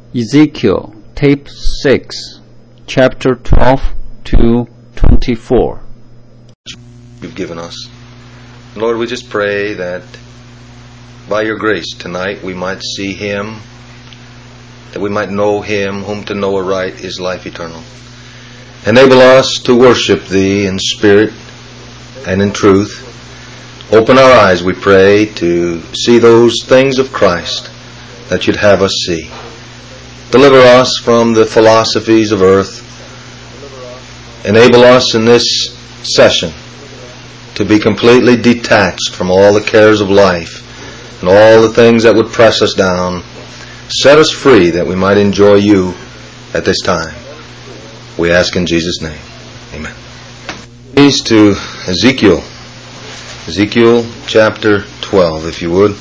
Ezekiel, Tape 6, Chapter 12 to 24. You've given us. Lord, we just pray that by your grace tonight we might see Him, that we might know Him, whom to know aright is life eternal. Enable us to worship Thee in spirit and in truth. Open our eyes, we pray, to see those things of Christ that you'd have us see. Deliver us from the philosophies of earth. Enable us in this session to be completely detached from all the cares of life and all the things that would press us down. Set us free that we might enjoy you at this time. We ask in Jesus' name. Amen. Please to Ezekiel. Ezekiel chapter 12, if you would.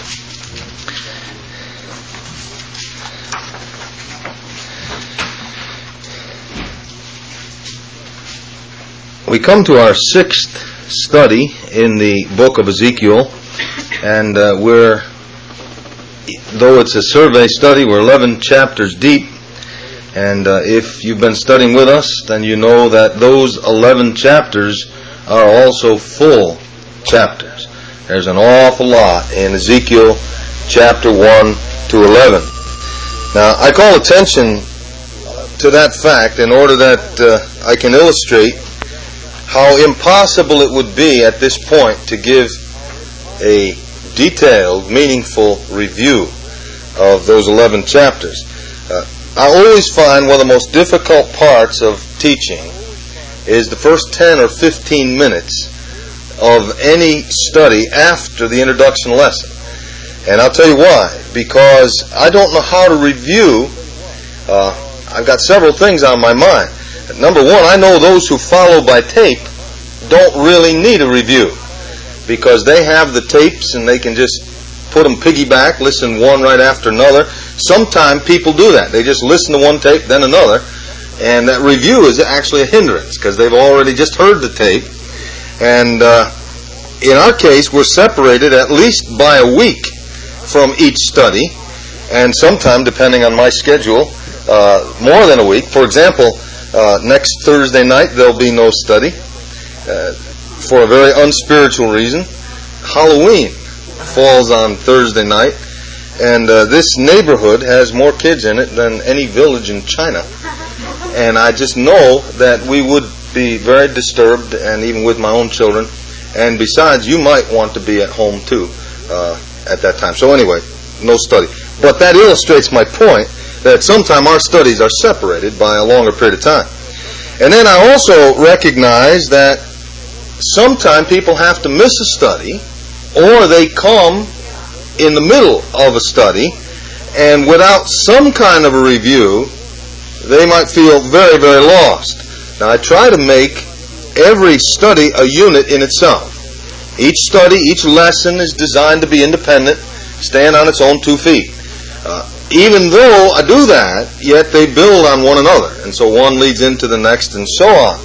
We come to our sixth study in the book of Ezekiel, and though it's a survey study, we're 11 chapters deep, and if you've been studying with us, then you know that those 11 chapters are also full chapters. There's an awful lot in Ezekiel chapter 1 to 11. Now, I call attention to that fact in order that I can illustrate how impossible it would be at this point to give a detailed, meaningful review of those 11 chapters. I always find one of the most difficult parts of teaching is the first 10 or 15 minutes of any study after the introduction lesson. And I'll tell you why. Because I don't know how to review. I've got several things on my mind. Number one, I know those who follow by tape don't really need a review because they have the tapes and they can just put them piggyback, listen one right after another. Sometimes people do that. They just listen to one tape, then another, and that review is actually a hindrance because they've already just heard the tape. And in our case, we're separated at least by a week from each study, and sometime, depending on my schedule, more than a week. For example, next Thursday night there'll be no study for a very unspiritual reason. Halloween falls on Thursday night, and this neighborhood has more kids in it than any village in China. And I just know that we would be very disturbed, and even with my own children. And besides, you might want to be at home too at that time. So anyway, no study. But that illustrates my point that sometimes our studies are separated by a longer period of time. And then I also recognize that sometimes people have to miss a study, or they come in the middle of a study, and without some kind of a review, they might feel very, very lost. Now, I try to make every study a unit in itself. Each study, each lesson is designed to be independent, stand on its own 2 feet. Even though I do that, yet they build on one another. And so one leads into the next and so on.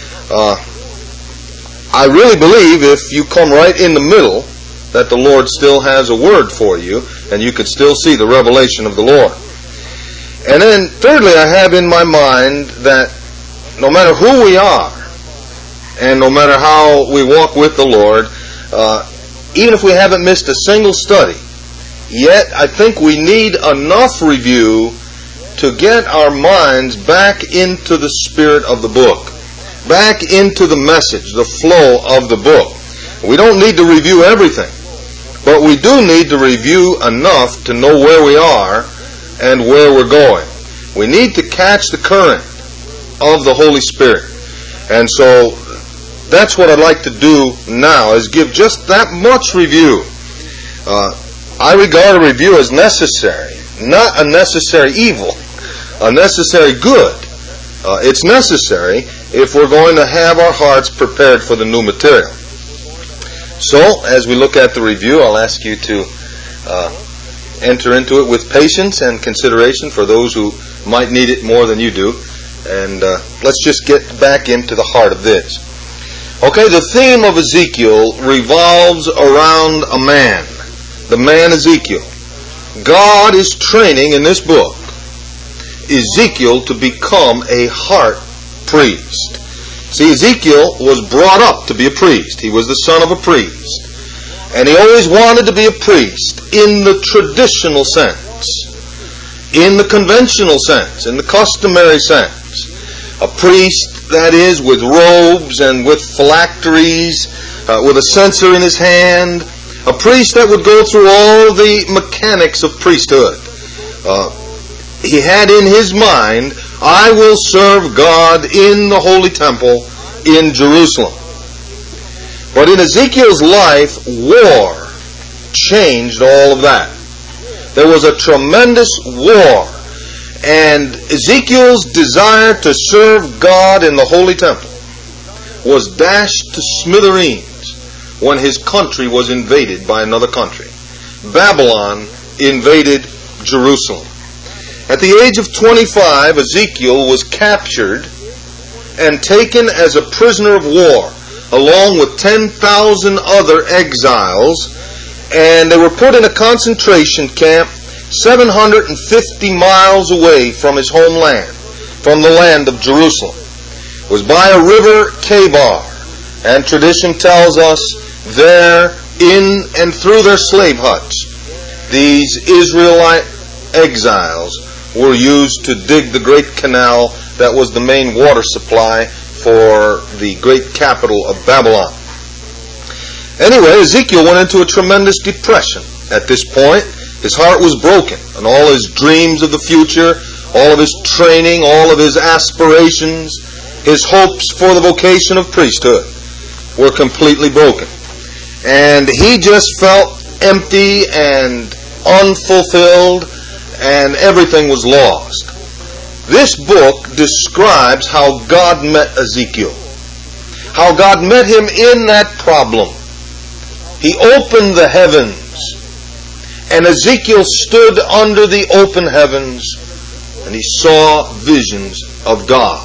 I really believe if you come right in the middle, that the Lord still has a word for you, and you could still see the revelation of the Lord. And then thirdly, I have in my mind that no matter who we are, and no matter how we walk with the Lord, even if we haven't missed a single study, yet I think we need enough review to get our minds back into the spirit of the book, back into the message, the flow of the book. We don't need to review everything, but we do need to review enough to know where we are and where we're going. We need to catch the current of the Holy Spirit. And so that's what I'd like to do now, is give just that much review. I regard a review as necessary, not a necessary evil, a necessary good. It's necessary if we're going to have our hearts prepared for the new material. So, as we look at the review, I'll ask you to enter into it with patience and consideration for those who might need it more than you do. And let's just get back into the heart of this. Okay, the theme of Ezekiel revolves around a man. The man Ezekiel. God is training in this book Ezekiel to become a heart priest. See, Ezekiel was brought up to be a priest. He was the son of a priest. And he always wanted to be a priest in the traditional sense, in the conventional sense, in the customary sense. A priest, that is, with robes and with phylacteries, with a censer in his hand. A priest that would go through all the mechanics of priesthood. He had in his mind, I will serve God in the Holy Temple in Jerusalem. But in Ezekiel's life, war changed all of that. There was a tremendous war. And Ezekiel's desire to serve God in the Holy Temple was dashed to smithereens when his country was invaded by another country. Babylon invaded Jerusalem. At the age of 25, Ezekiel was captured and taken as a prisoner of war, along with 10,000 other exiles, and they were put in a concentration camp 750 miles away from his homeland, from the land of Jerusalem. It was by a river Kebar, and tradition tells us there, in and through their slave huts, these Israelite exiles were used to dig the great canal that was the main water supply for the great capital of Babylon. Anyway, Ezekiel went into a tremendous depression at this point. His heart was broken, and all his dreams of the future, all of his training, all of his aspirations, his hopes for the vocation of priesthood were completely broken. And he just felt empty and unfulfilled, and everything was lost. This book describes how God met Ezekiel, how God met him in that problem. He opened the heavens, and Ezekiel stood under the open heavens, and he saw visions of God.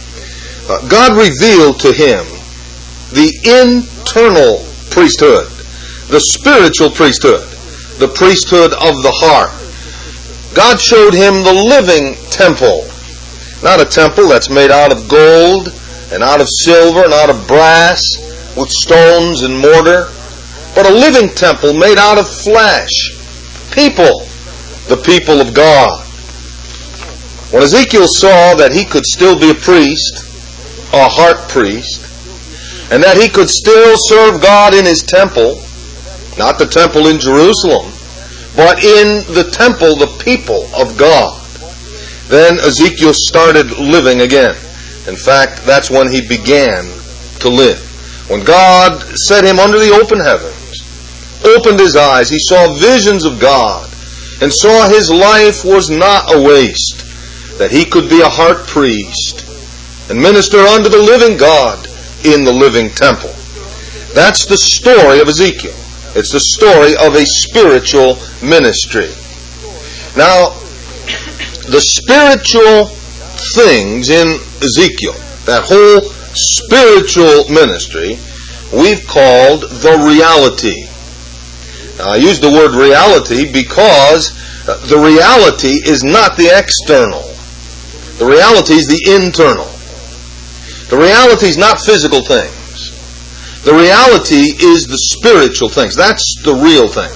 God revealed to him the internal priesthood, the spiritual priesthood, the priesthood of the heart. God showed him the living temple, not a temple that's made out of gold and out of silver and out of brass with stones and mortar, but a living temple made out of flesh. People, the people of God. When Ezekiel saw that he could still be a priest, a heart priest, and that he could still serve God in his temple, not the temple in Jerusalem, but in the temple, the people of God, then Ezekiel started living again. In fact, that's when he began to live. When God set him under the open heavens, opened his eyes, he saw visions of God, and saw his life was not a waste, that he could be a heart priest and minister unto the living God in the living temple. That's the story of Ezekiel. It's the story of a spiritual ministry. Now, the spiritual things in Ezekiel, that whole spiritual ministry, we've called the reality. Now, I use the word reality because the reality is not the external. The reality is the internal. The reality is not physical things. The reality is the spiritual things. That's the real thing.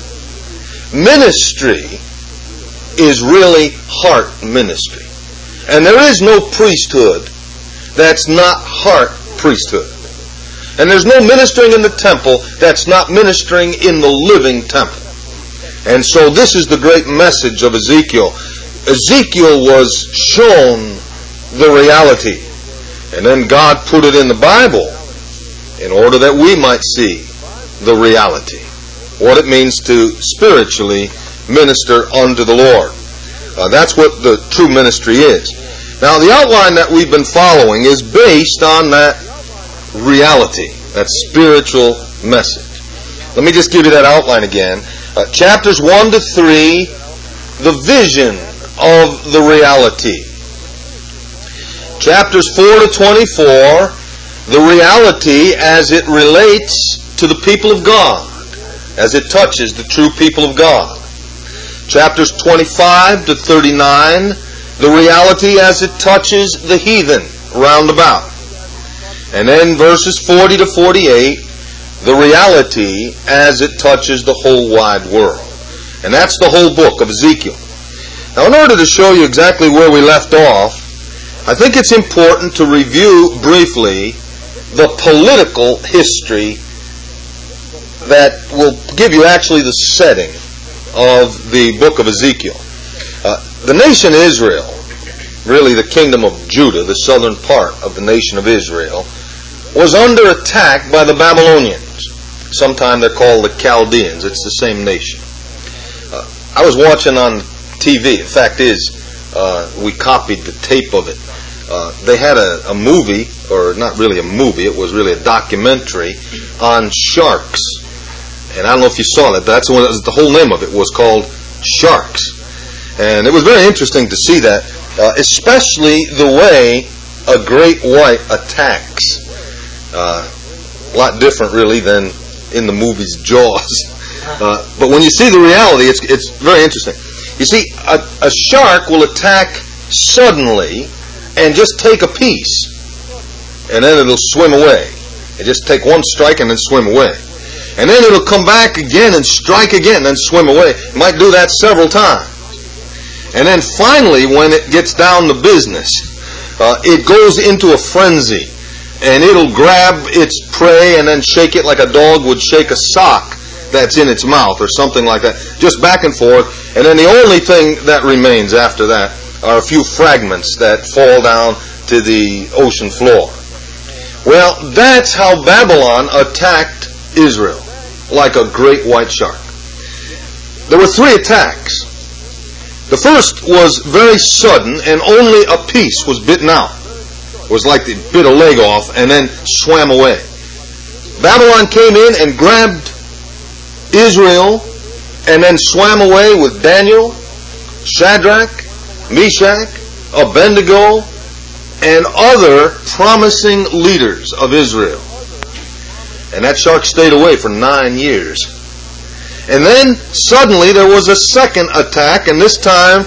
Ministry is really heart ministry. And there is no priesthood that's not heart priesthood. And there's no ministering in the temple that's not ministering in the living temple. And so this is the great message of Ezekiel. Ezekiel was shown the reality. And then God put it in the Bible in order that we might see the reality. What it means to spiritually minister unto the Lord. That's what the true ministry is. Now, the outline that we've been following is based on that reality, that spiritual message. Let me just give you that outline again. Chapters 1 to 3, the vision of the reality. Chapters 4 to 24, the reality as it relates to the people of God, as it touches the true people of God. Chapters 25 to 39, the reality as it touches the heathen round about. And then verses 40 to 48, the reality as it touches the whole wide world. And that's the whole book of Ezekiel. Now, in order to show you exactly where we left off, I think it's important to review briefly the political history that will give you actually the setting of the book of Ezekiel. The nation Israel, really the kingdom of Judah, the southern part of the nation of Israel, was under attack by the Babylonians. Sometimes they're called the Chaldeans. It's the same nation. I was watching on TV. In fact, we copied the tape of it. They had a movie, or not really a movie, it was really a documentary on sharks. And I don't know if you saw that, but the whole name of it was called Sharks. And it was very interesting to see that, especially the way a great white attacks. A lot different, really, than in the movie's Jaws. But when you see the reality, it's very interesting. You see, a shark will attack suddenly and just take a piece, and then it'll swim away. It just take one strike and then swim away. And then it'll come back again and strike again and then swim away. It might do that several times. And then finally, when it gets down to business, it goes into a frenzy, and it'll grab its prey and then shake it like a dog would shake a sock that's in its mouth or something like that, just back and forth. And then the only thing that remains after that are a few fragments that fall down to the ocean floor. Well, that's how Babylon attacked Israel, like a great white shark. There were 3 attacks. The first was very sudden, and only a piece was bitten out. It was like they bit a leg off and then swam away. Babylon came in and grabbed Israel and then swam away with Daniel, Shadrach, Meshach, Abednego, and other promising leaders of Israel. And that shark stayed away for 9 years. And then suddenly there was a second attack, and this time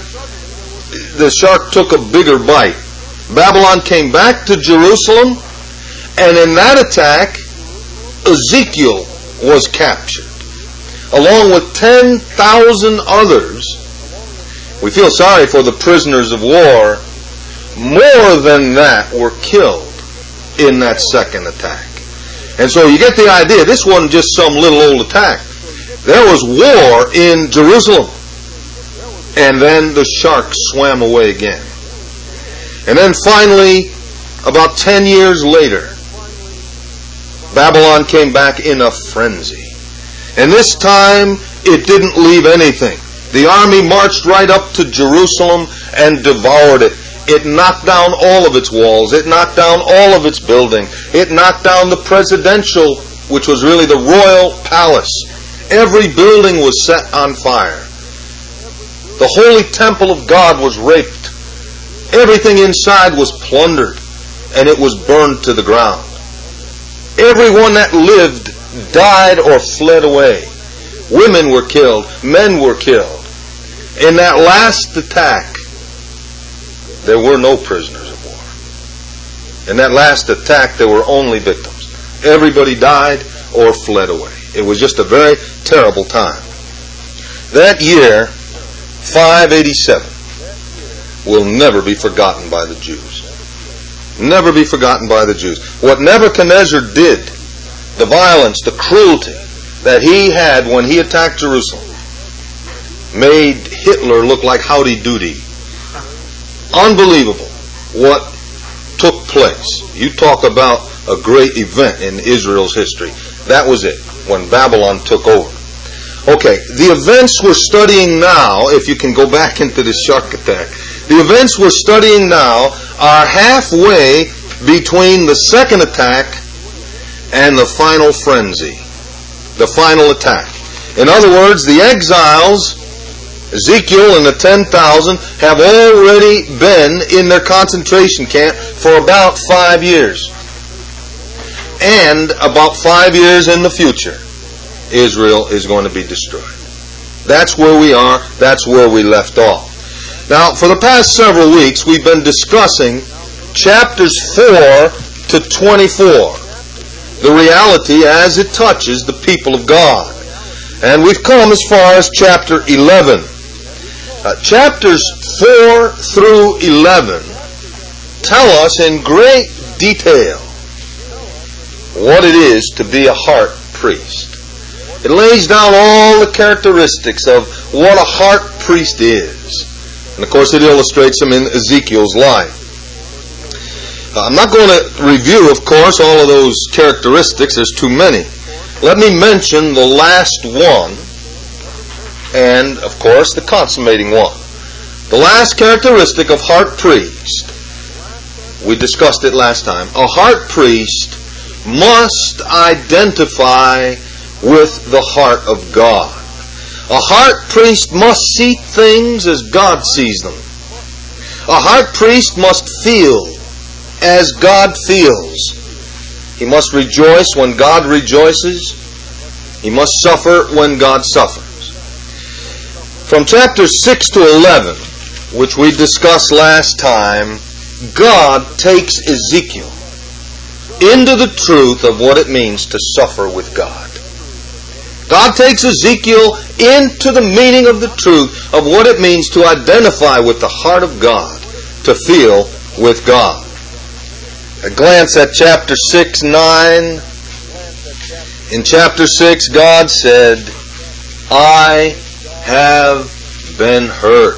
the shark took a bigger bite. Babylon came back to Jerusalem, and in that attack, Ezekiel was captured, along with 10,000 others. We feel sorry for the prisoners of war. More than that were killed in that second attack. And so you get the idea. This wasn't just some little old attack. There was war in Jerusalem. And then the shark swam away again. And then finally, about 10 years later, Babylon came back in a frenzy. And this time, it didn't leave anything. The army marched right up to Jerusalem and devoured it. It knocked down all of its walls. It knocked down all of its building. It knocked down the presidential, which was really the royal palace. Every building was set on fire. The holy temple of God was raped. Everything inside was plundered, and it was burned to the ground. Everyone that lived died or fled away. Women were killed. Men were killed. In that last attack, there were no prisoners of war. In that last attack, there were only victims. Everybody died or fled away. It was just a very terrible time. That year, 587, will never be forgotten by the Jews. Never be forgotten by the Jews. What Nebuchadnezzar did, the violence, the cruelty that he had when he attacked Jerusalem, made Hitler look like Howdy Doody. Unbelievable what took place. You talk about a great event in Israel's history. That was it, when Babylon took over. Okay, the events we're studying now, if you can go back into the shark attack, the events we're studying now are halfway between the second attack and the final frenzy, the final attack. In other words, the exiles, Ezekiel and the 10,000, have already been in their concentration camp for about 5 years. And about 5 years in the future, Israel is going to be destroyed. That's where we are. That's where we left off. Now, for the past several weeks, we've been discussing chapters 4 to 24, the reality as it touches the people of God. And we've come as far as chapter 11. Chapters 4 through 11 tell us in great detail what it is to be a heart priest. It lays down all the characteristics of what a heart priest is. And of course it illustrates them in Ezekiel's life. I'm not going to review, of course, all of those characteristics. There's too many. Let me mention the last one and, of course, the consummating one. The last characteristic of heart priest, we discussed it last time. A heart priest must identify with the heart of God. A heart priest must see things as God sees them. A heart priest must feel as God feels. He must rejoice when God rejoices. He must suffer when God suffers. From chapters 6 to 11, which we discussed last time, God takes Ezekiel into the truth of what it means to suffer with God. God takes Ezekiel into the meaning of the truth of what it means to identify with the heart of God, to feel with God. A glance at chapter 6, 9. In chapter 6, God said, I have been hurt.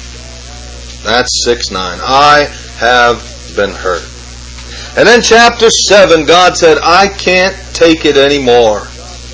That's 6, 9. I have been hurt. And then chapter 7, God said, I can't take it anymore.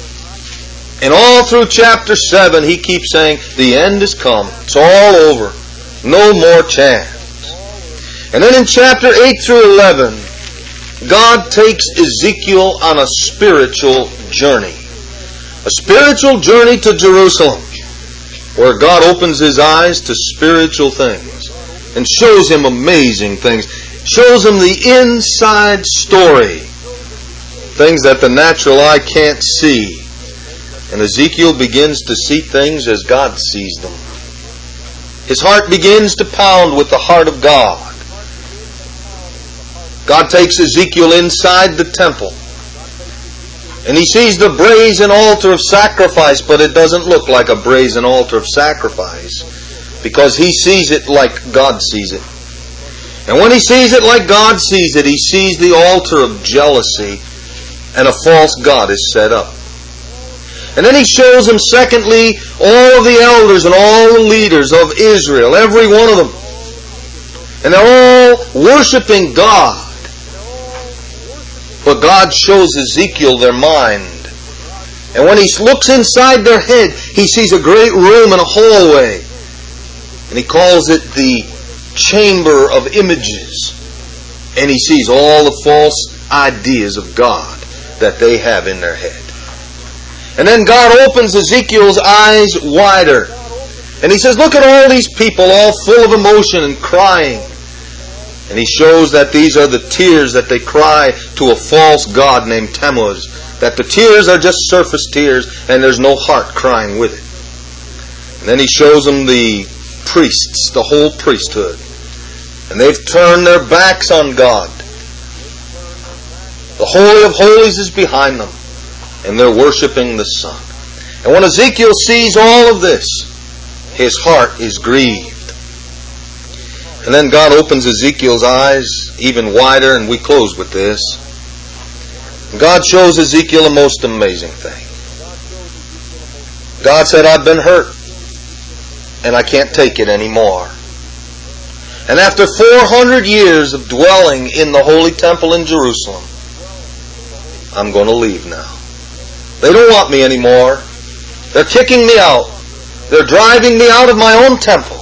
And all through chapter 7, He keeps saying, the end has come. It's all over. No more chance. And then in chapter 8 through 11, God takes Ezekiel on a spiritual journey. A spiritual journey to Jerusalem, where God opens his eyes to spiritual things and shows him amazing things. Shows him the inside story. Things that the natural eye can't see. And Ezekiel begins to see things as God sees them. His heart begins to pound with the heart of God. God takes Ezekiel inside the temple. And he sees the brazen altar of sacrifice, but it doesn't look like a brazen altar of sacrifice, because he sees it like God sees it. And when he sees it like God sees it, he sees the altar of jealousy, and a false god is set up. And then he shows him, secondly, all of the elders and all the leaders of Israel, every one of them. And they're all worshiping God. But God shows Ezekiel their mind. And when he looks inside their head, he sees a great room and a hallway. And he calls it the chamber of images. And he sees all the false ideas of God that they have in their head. And then God opens Ezekiel's eyes wider. And he says, look at all these people all full of emotion and crying. And he shows that these are the tears that they cry to a false god named Tammuz. That the tears are just surface tears and there's no heart crying with it. And then he shows them the priests, the whole priesthood. And they've turned their backs on God. The Holy of Holies is behind them. And they're worshiping the Son. And when Ezekiel sees all of this, his heart is grieved. And then God opens Ezekiel's eyes even wider, and we close with this. God shows Ezekiel a most amazing thing. God said, I've been hurt, and I can't take it anymore. And after 400 years of dwelling in the Holy Temple in Jerusalem, I'm going to leave now. They don't want me anymore. They're kicking me out. They're driving me out of my own temple.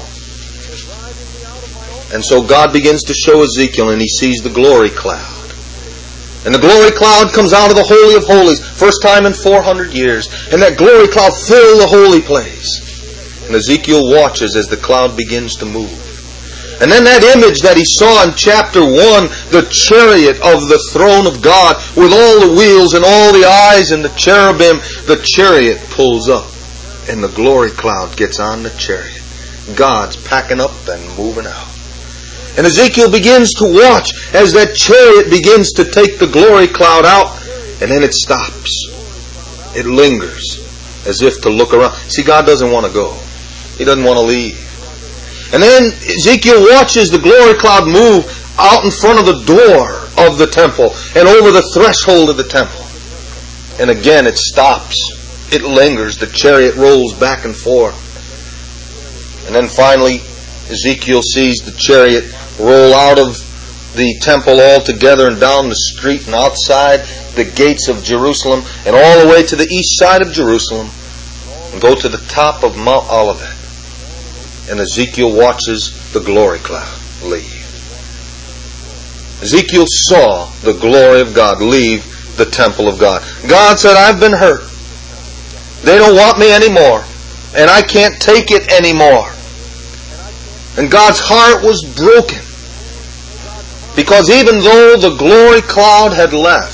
And so God begins to show Ezekiel, and he sees the glory cloud. And the glory cloud comes out of the Holy of Holies, first time in 400 years. And that glory cloud fills the holy place. And Ezekiel watches as the cloud begins to move. And then that image that he saw in chapter 1, the chariot of the throne of God, with all the wheels and all the eyes and the cherubim, the chariot pulls up. And the glory cloud gets on the chariot. God's packing up and moving out. And Ezekiel begins to watch as that chariot begins to take the glory cloud out, and then it stops. It lingers as if to look around. See, God doesn't want to go. He doesn't want to leave. And then Ezekiel watches the glory cloud move out in front of the door of the temple and over the threshold of the temple. And again it stops. It lingers. The chariot rolls back and forth. And then finally Ezekiel sees the chariot roll out of the temple altogether and down the street and outside the gates of Jerusalem and all the way to the east side of Jerusalem and go to the top of Mount Olivet. And Ezekiel watches the glory cloud leave. Ezekiel saw the glory of God leave the temple of God. God said, I've been hurt. They don't want me anymore. And I can't take it anymore. And God's heart was broken. Because even though the glory cloud had left,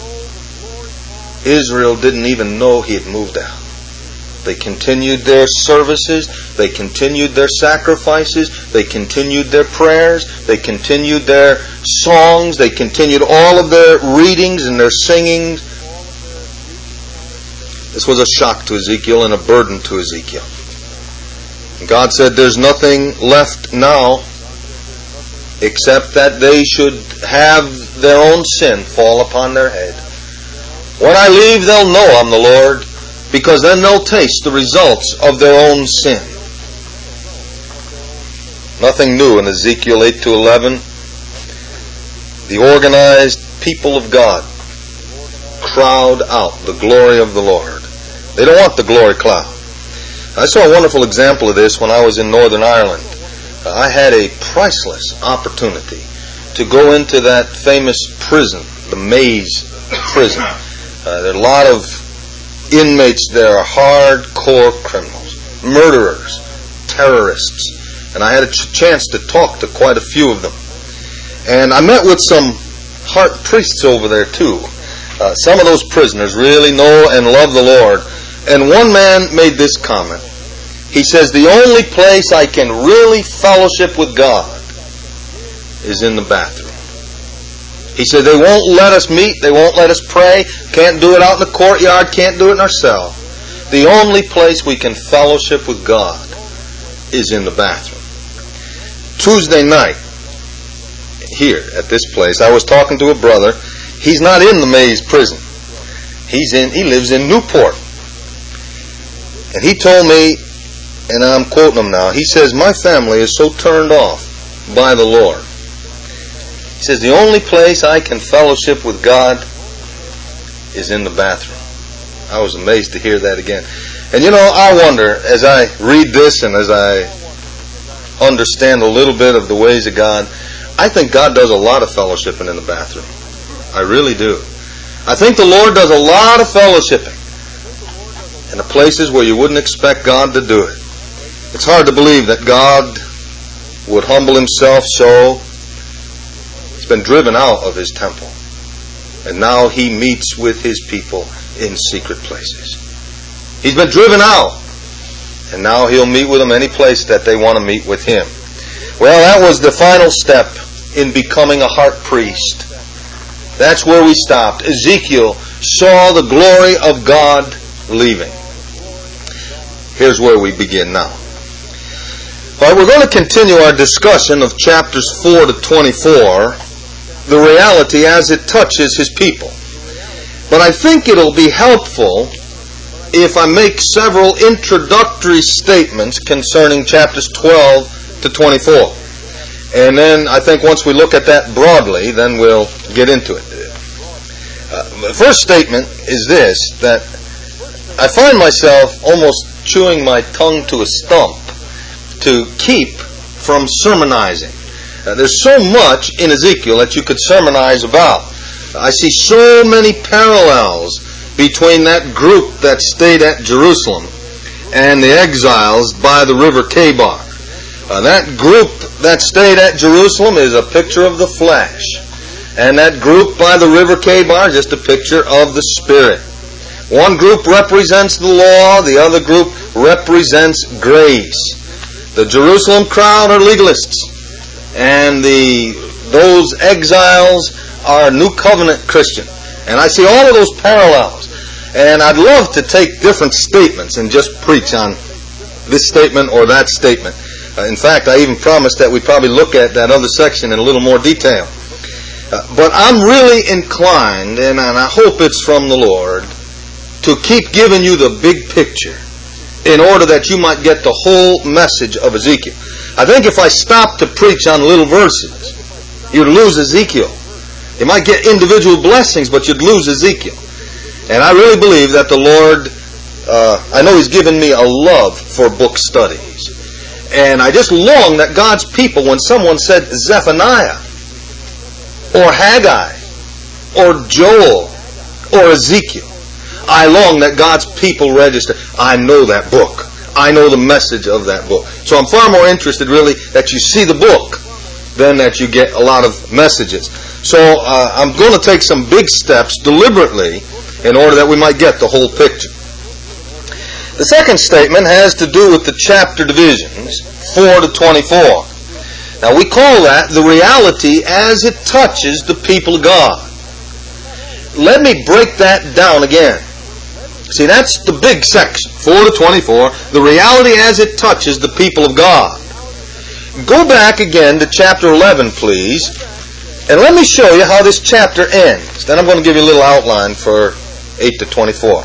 Israel didn't even know He had moved out. They continued their services. They continued their sacrifices. They continued their prayers. They continued their songs. They continued all of their readings and their singings. This was a shock to Ezekiel and a burden to Ezekiel. And God said, there's nothing left now except that they should have their own sin fall upon their head. When I leave, they'll know I'm the Lord, because then they'll taste the results of their own sin. Nothing new in Ezekiel 8-11. The organized people of God crowd out the glory of the Lord. They don't want the glory cloud. I saw a wonderful example of this when I was in Northern Ireland. I had a priceless opportunity to go into that famous prison, the Maze prison. There are a lot of inmates there are hardcore criminals, murderers, terrorists. And I had a chance to talk to quite a few of them. And I met with some heart priests over there too. Some of those prisoners really know and love the Lord. And one man made this comment. He says, the only place I can really fellowship with God is in the bathroom. He said, they won't let us meet, they won't let us pray, can't do it out in the courtyard, can't do it in our cell. The only place we can fellowship with God is in the bathroom. Tuesday night, here at this place, I was talking to a brother. He's not in the Maze prison. He lives in Newport. And he told me, and I'm quoting him now, he says, my family is so turned off by the Lord. He says, the only place I can fellowship with God is in the bathroom. I was amazed to hear that again. And you know, I wonder, as I read this and as I understand a little bit of the ways of God, I think God does a lot of fellowshipping in the bathroom. I really do. I think the Lord does a lot of fellowshipping in the places where you wouldn't expect God to do it. It's hard to believe that God would humble Himself so. He's been driven out of His temple. And now He meets with His people in secret places. He's been driven out. And now He'll meet with them any place that they want to meet with Him. Well, that was the final step in becoming a heart priest. That's where we stopped. Ezekiel saw the glory of God leaving. Here's where we begin now. All right, we're going to continue our discussion of chapters 4 to 24, the reality as it touches His people. But I think it'll be helpful if I make several introductory statements concerning chapters 12 to 24. And then I think once we look at that broadly, then we'll get into it. The first statement is this, that I find myself almost chewing my tongue to a stump to keep from sermonizing. There's so much in Ezekiel that you could sermonize about. I see so many parallels between that group that stayed at Jerusalem and the exiles by the river Chebar. That group that stayed at Jerusalem is a picture of the flesh. And that group by the river Chebar is just a picture of the Spirit. One group represents the law, the other group represents grace. The Jerusalem crowd are legalists, and those exiles are New Covenant Christian. And I see all of those parallels. And I'd love to take different statements and just preach on this statement or that statement. In fact, I even promised that we'd probably look at that other section in a little more detail. But I'm really inclined, and I hope it's from the Lord, to keep giving you the big picture in order that you might get the whole message of Ezekiel. I think if I stopped to preach on little verses, you'd lose Ezekiel. You might get individual blessings, but you'd lose Ezekiel. And I really believe that the Lord, I know He's given me a love for book studies. And I just long that God's people, when someone said Zephaniah, or Haggai, or Joel, or Ezekiel, I long that God's people register. I know that book. I know the message of that book. So I'm far more interested, really, that you see the book than that you get a lot of messages. So I'm going to take some big steps deliberately in order that we might get the whole picture. The second statement has to do with the chapter divisions, 4 to 24. Now we call that the reality as it touches the people of God. Let me break that down again. See, that's the big section, 4 to 24, the reality as it touches the people of God. Go back again to chapter 11, please, and let me show you how this chapter ends. Then I'm going to give you a little outline for 8 to 24.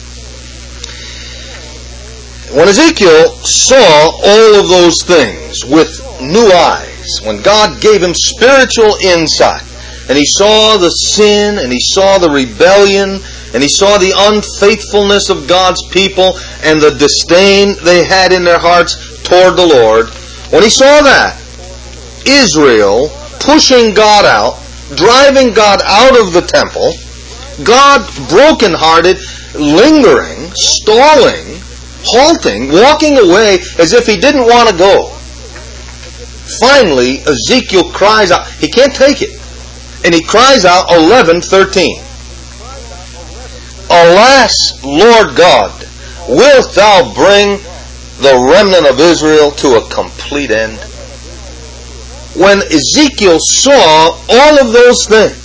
When Ezekiel saw all of those things with new eyes, when God gave him spiritual insight, and he saw the sin, and he saw the rebellion, and he saw the unfaithfulness of God's people, and the disdain they had in their hearts toward the Lord, when he saw that, Israel pushing God out, driving God out of the temple, God brokenhearted, lingering, stalling, halting, walking away as if he didn't want to go. Finally, Ezekiel cries out. He can't take it. And he cries out, 11:13. Alas, Lord God, wilt thou bring the remnant of Israel to a complete end? When Ezekiel saw all of those things,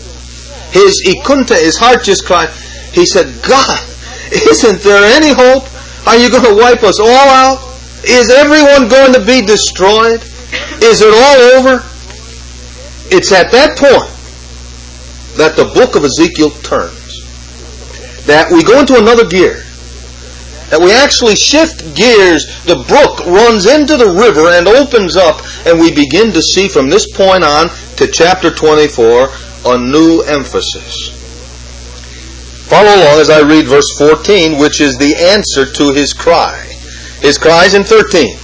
his heart just cried. He said, God, isn't there any hope? Are you going to wipe us all out? Is everyone going to be destroyed? Is it all over? It's at that point that the book of Ezekiel turns. That we go into another gear. That we actually shift gears. The brook runs into the river and opens up, and we begin to see from this point on to chapter 24 a new emphasis. Follow along as I read verse 14, which is the answer to his cry. His cry is in 13.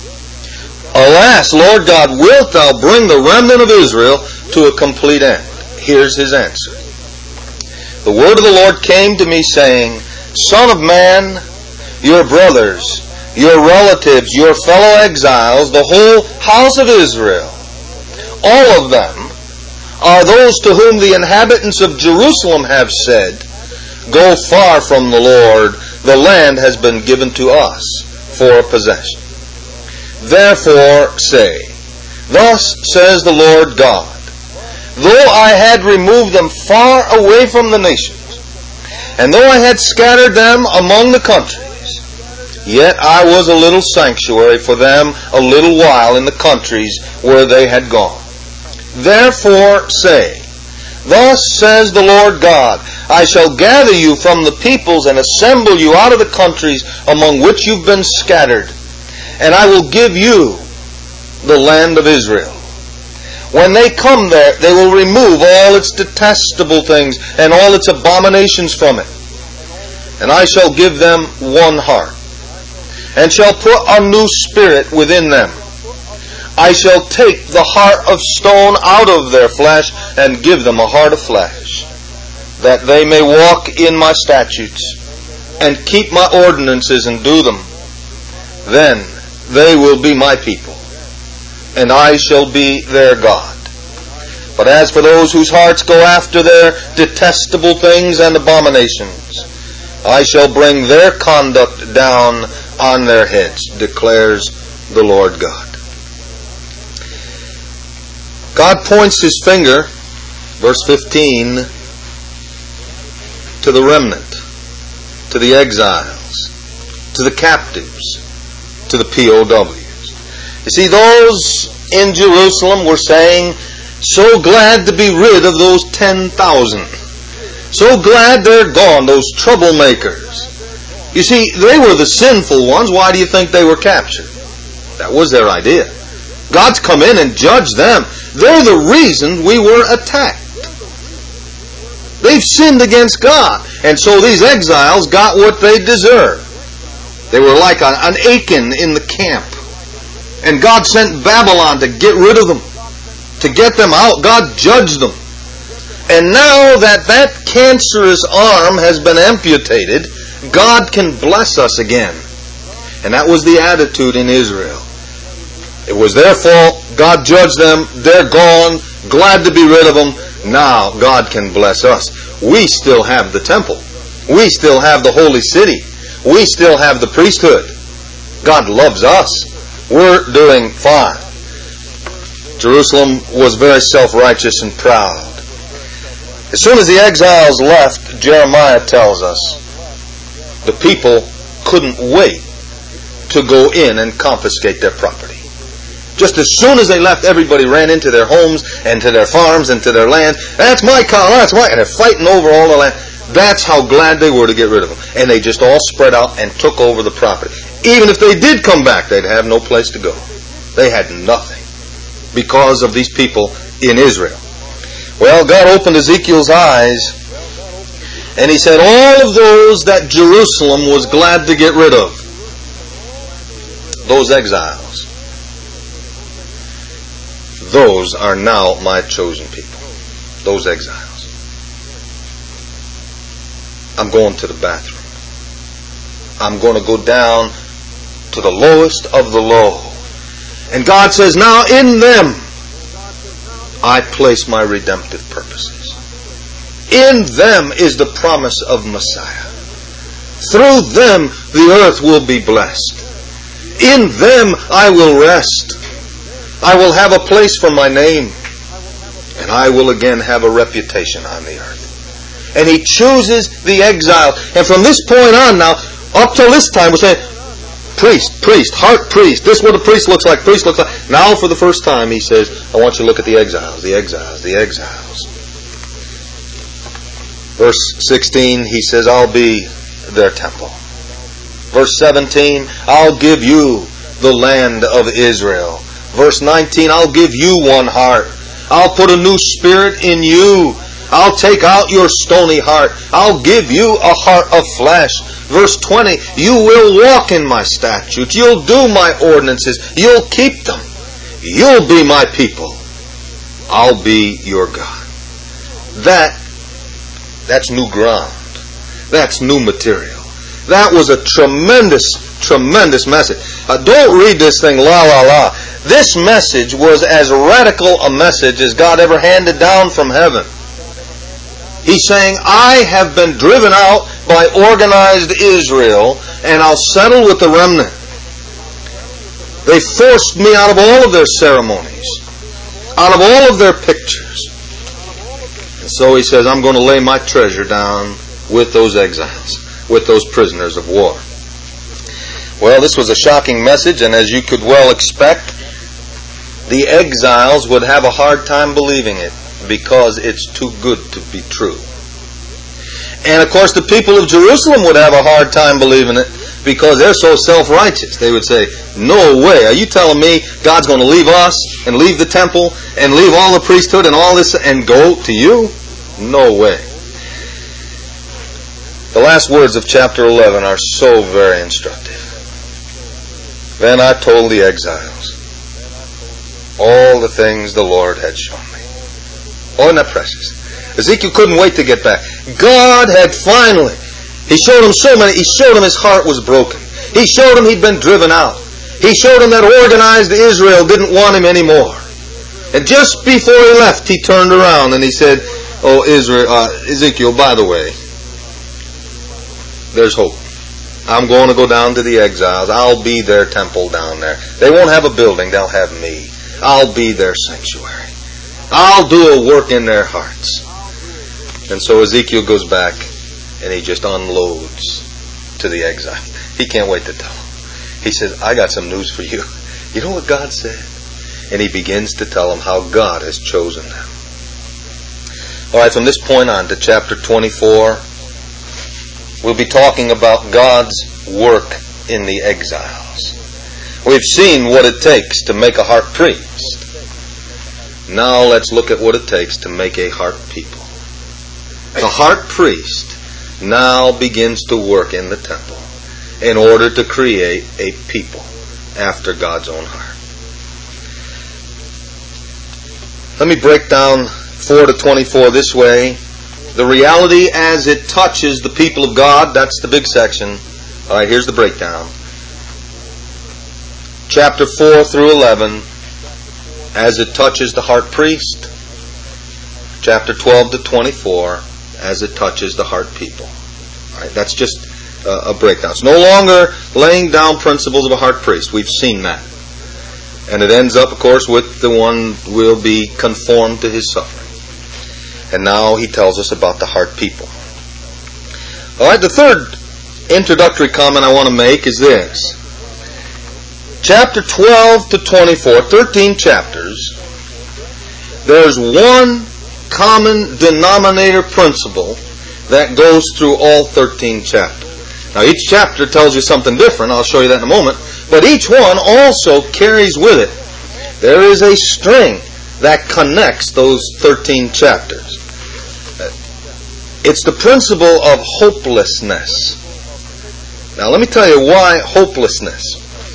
Alas, Lord God, wilt thou bring the remnant of Israel to a complete end? Here's his answer. The word of the Lord came to me, saying, Son of man, your brothers, your relatives, your fellow exiles, the whole house of Israel, all of them are those to whom the inhabitants of Jerusalem have said, Go far from the Lord, the land has been given to us for a possession. Therefore say, Thus says the Lord God, Though I had removed them far away from the nations, and though I had scattered them among the countries, yet I was a little sanctuary for them a little while in the countries where they had gone. Therefore say, Thus says the Lord God, I shall gather you from the peoples and assemble you out of the countries among which you've been scattered, and I will give you the land of Israel. When they come there, they will remove all its detestable things and all its abominations from it. And I shall give them one heart, and shall put a new spirit within them. I shall take the heart of stone out of their flesh and give them a heart of flesh, that they may walk in my statutes and keep my ordinances and do them. Then they will be my people, and I shall be their God. But as for those whose hearts go after their detestable things and abominations, I shall bring their conduct down on their heads, declares the Lord God. God points His finger, verse 15, to the remnant, to the exiles, to the captives, to the POWs. You see, those in Jerusalem were saying, so glad to be rid of those 10,000. So glad they're gone, those troublemakers. You see, they were the sinful ones. Why do you think they were captured? That was their idea. God's come in and judged them. They're the reason we were attacked. They've sinned against God. And so these exiles got what they deserved. They were like an Achan in the camp. And God sent Babylon to get rid of them. To get them out. God judged them. And now that that cancerous arm has been amputated, God can bless us again. And that was the attitude in Israel. It was their fault. God judged them. They're gone. Glad to be rid of them. Now God can bless us. We still have the temple. We still have the holy city. We still have the priesthood. God loves us. We're doing fine. Jerusalem was very self-righteous and proud. As soon as the exiles left, Jeremiah tells us, the people couldn't wait to go in and confiscate their property. Just as soon as they left, everybody ran into their homes and to their farms and to their lands. That's my cow, that's my... And they're fighting over all the land. That's how glad they were to get rid of them. And they just all spread out and took over the property. Even if they did come back, they'd have no place to go. They had nothing because of these people in Israel. Well, God opened Ezekiel's eyes and He said, all of those that Jerusalem was glad to get rid of, those exiles, those are now my chosen people. Those exiles. I'm going to the bathroom. I'm going to go down to the lowest of the low. And God says, now in them I place my redemptive purposes. In them is the promise of Messiah. Through them the earth will be blessed. In them I will rest. I will have a place for my name. And I will again have a reputation on the earth. And He chooses the exile. And from this point on now, up till this time, we're saying, priest, heart priest. This is what a priest looks like. Priest looks like. Now for the first time He says, I want you to look at the exiles, the exiles, the exiles. Verse 16, He says, I'll be their temple. Verse 17, I'll give you the land of Israel. Verse 19, I'll give you one heart. I'll put a new spirit in you. I'll take out your stony heart. I'll give you a heart of flesh. Verse 20, you will walk in my statutes. You'll do my ordinances. You'll keep them. You'll be my people. I'll be your God. That's new ground. That's new material. That was a tremendous message. Don't read this thing la la la. This message was as radical a message as God ever handed down from heaven. He's saying, I have been driven out by organized Israel, and I'll settle with the remnant. They forced me out of all of their ceremonies, out of all of their pictures. And so He says, I'm going to lay my treasure down with those exiles, with those prisoners of war. Well, this was a shocking message, and as you could well expect, the exiles would have a hard time believing it because it's too good to be true. And of course the people of Jerusalem would have a hard time believing it because they're so self-righteous. They would say, no way, are you telling me God's going to leave us and leave the temple and leave all the priesthood and all this and go to you? No way. The last words of chapter 11 are so very instructive. Then I told the exiles all the things the Lord had shown me. Oh, isn't that precious? Ezekiel couldn't wait to get back. God had finally, He showed him so many, He showed him his heart was broken. He showed him he'd been driven out. He showed him that organized Israel didn't want him anymore. And just before he left, he turned around and he said, oh, Ezekiel, by the way, there's hope. I'm going to go down to the exiles. I'll be their temple down there. They won't have a building. They'll have me. I'll be their sanctuary. I'll do a work in their hearts. And so Ezekiel goes back and he just unloads to the exile. He can't wait to tell them. He says, I got some news for you. You know what God said? And he begins to tell them how God has chosen them. All right, from this point on to chapter 24, we'll be talking about God's work in the exiles. We've seen what it takes to make a heart priest. Now let's look at what it takes to make a heart people. The heart priest now begins to work in the temple in order to create a people after God's own heart. Let me break down 4 to 24 this way. The reality as it touches the people of God, that's the big section. All right, here's the breakdown. Chapter 4 through 11, as it touches the heart priest. Chapter 12 to 24, as it touches the heart people. All right, that's just a breakdown. It's no longer laying down principles of a heart priest. We've seen that. And it ends up, of course, with the one will be conformed to his suffering. And now he tells us about the heart people. All right, the third introductory comment I want to make is this. Chapter 12 to 24, 13 chapters, there's one common denominator principle that goes through all 13 chapters. Now each chapter tells you something different, I'll show you that in a moment, but each one also carries with it, there is a string that connects those 13 chapters. It's the principle of hopelessness. Now let me tell you why hopelessness.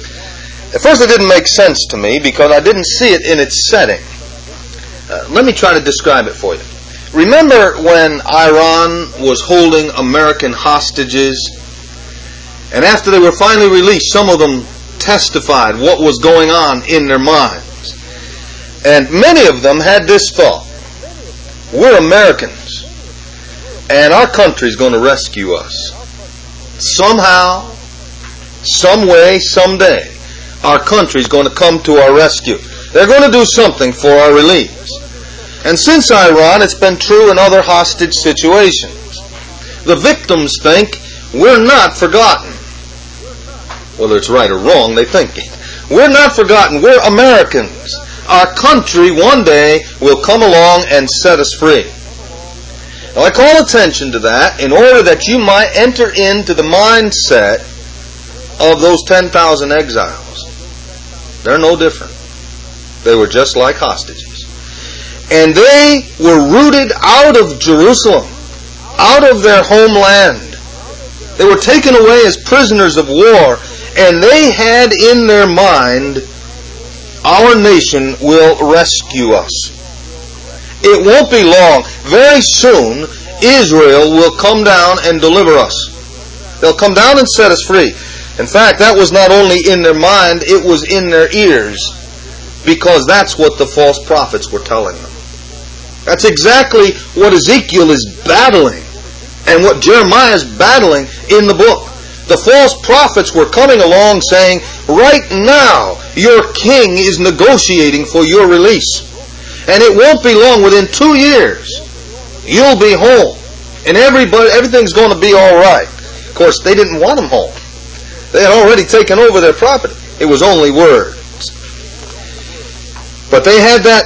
At first it didn't make sense to me because I didn't see it in its setting. Let me try to describe it for you. Remember when Iran was holding American hostages, and after they were finally released, some of them testified what was going on in their minds. And many of them had this thought: we're Americans, and our country's going to rescue us. Somehow, some way, someday, our country's going to come to our rescue. They're going to do something for our release. And since Iran, it's been true in other hostage situations. The victims think we're not forgotten. Whether it's right or wrong, they think it. We're not forgotten. We're Americans. Our country one day will come along and set us free. Now I call attention to that in order that you might enter into the mindset of those 10,000 exiles. They're no different. They were just like hostages. And they were rooted out of Jerusalem, out of their homeland. They were taken away as prisoners of war, and they had in their mind, our nation will rescue us. It won't be long. Very soon, Israel will come down and deliver us. They'll come down and set us free. In fact, that was not only in their mind, it was in their ears, because that's what the false prophets were telling them. That's exactly what Ezekiel is battling and what Jeremiah is battling in the book. The false prophets were coming along saying, right now your king is negotiating for your release. And it won't be long, within 2 years, you'll be home. And everything's going to be all right. Of course, they didn't want him home. They had already taken over their property. It was only words. But they had that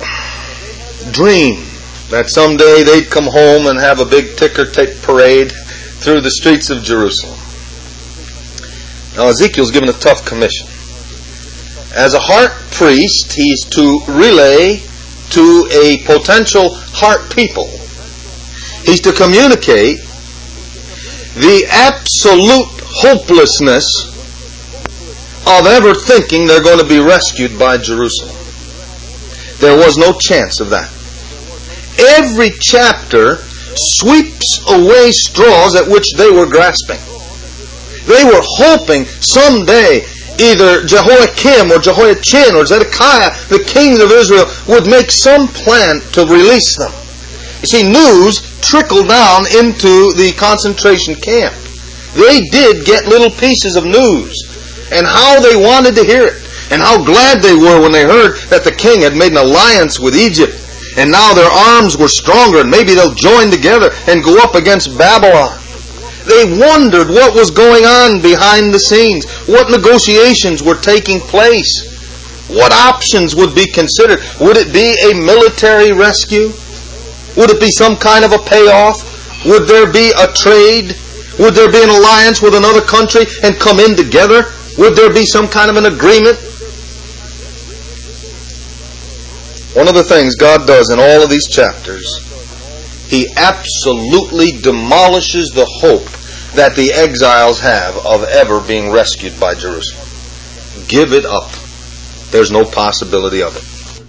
dream that someday they'd come home and have a big ticker tape parade through the streets of Jerusalem. Now Ezekiel's given a tough commission. As a heart priest, he's to relay to a potential heart people. He's to communicate the absolute hopelessness of ever thinking they're going to be rescued by Jerusalem. There was no chance of that. Every chapter sweeps away straws at which they were grasping. They were hoping someday either Jehoiakim or Jehoiachin or Zedekiah, the kings of Israel, would make some plan to release them. You see, news trickled down into the concentration camp. They did get little pieces of news, and how they wanted to hear it, and how glad they were when they heard that the king had made an alliance with Egypt, and now their arms were stronger, and maybe they'll join together and go up against Babylon. They wondered what was going on behind the scenes, what negotiations were taking place, what options would be considered. Would it be a military rescue? Would it be some kind of a payoff? Would there be a trade? Would there be an alliance with another country and come in together? Would there be some kind of an agreement? One of the things God does in all of these chapters, He absolutely demolishes the hope that the exiles have of ever being rescued by Jerusalem. Give it up. There's no possibility of it.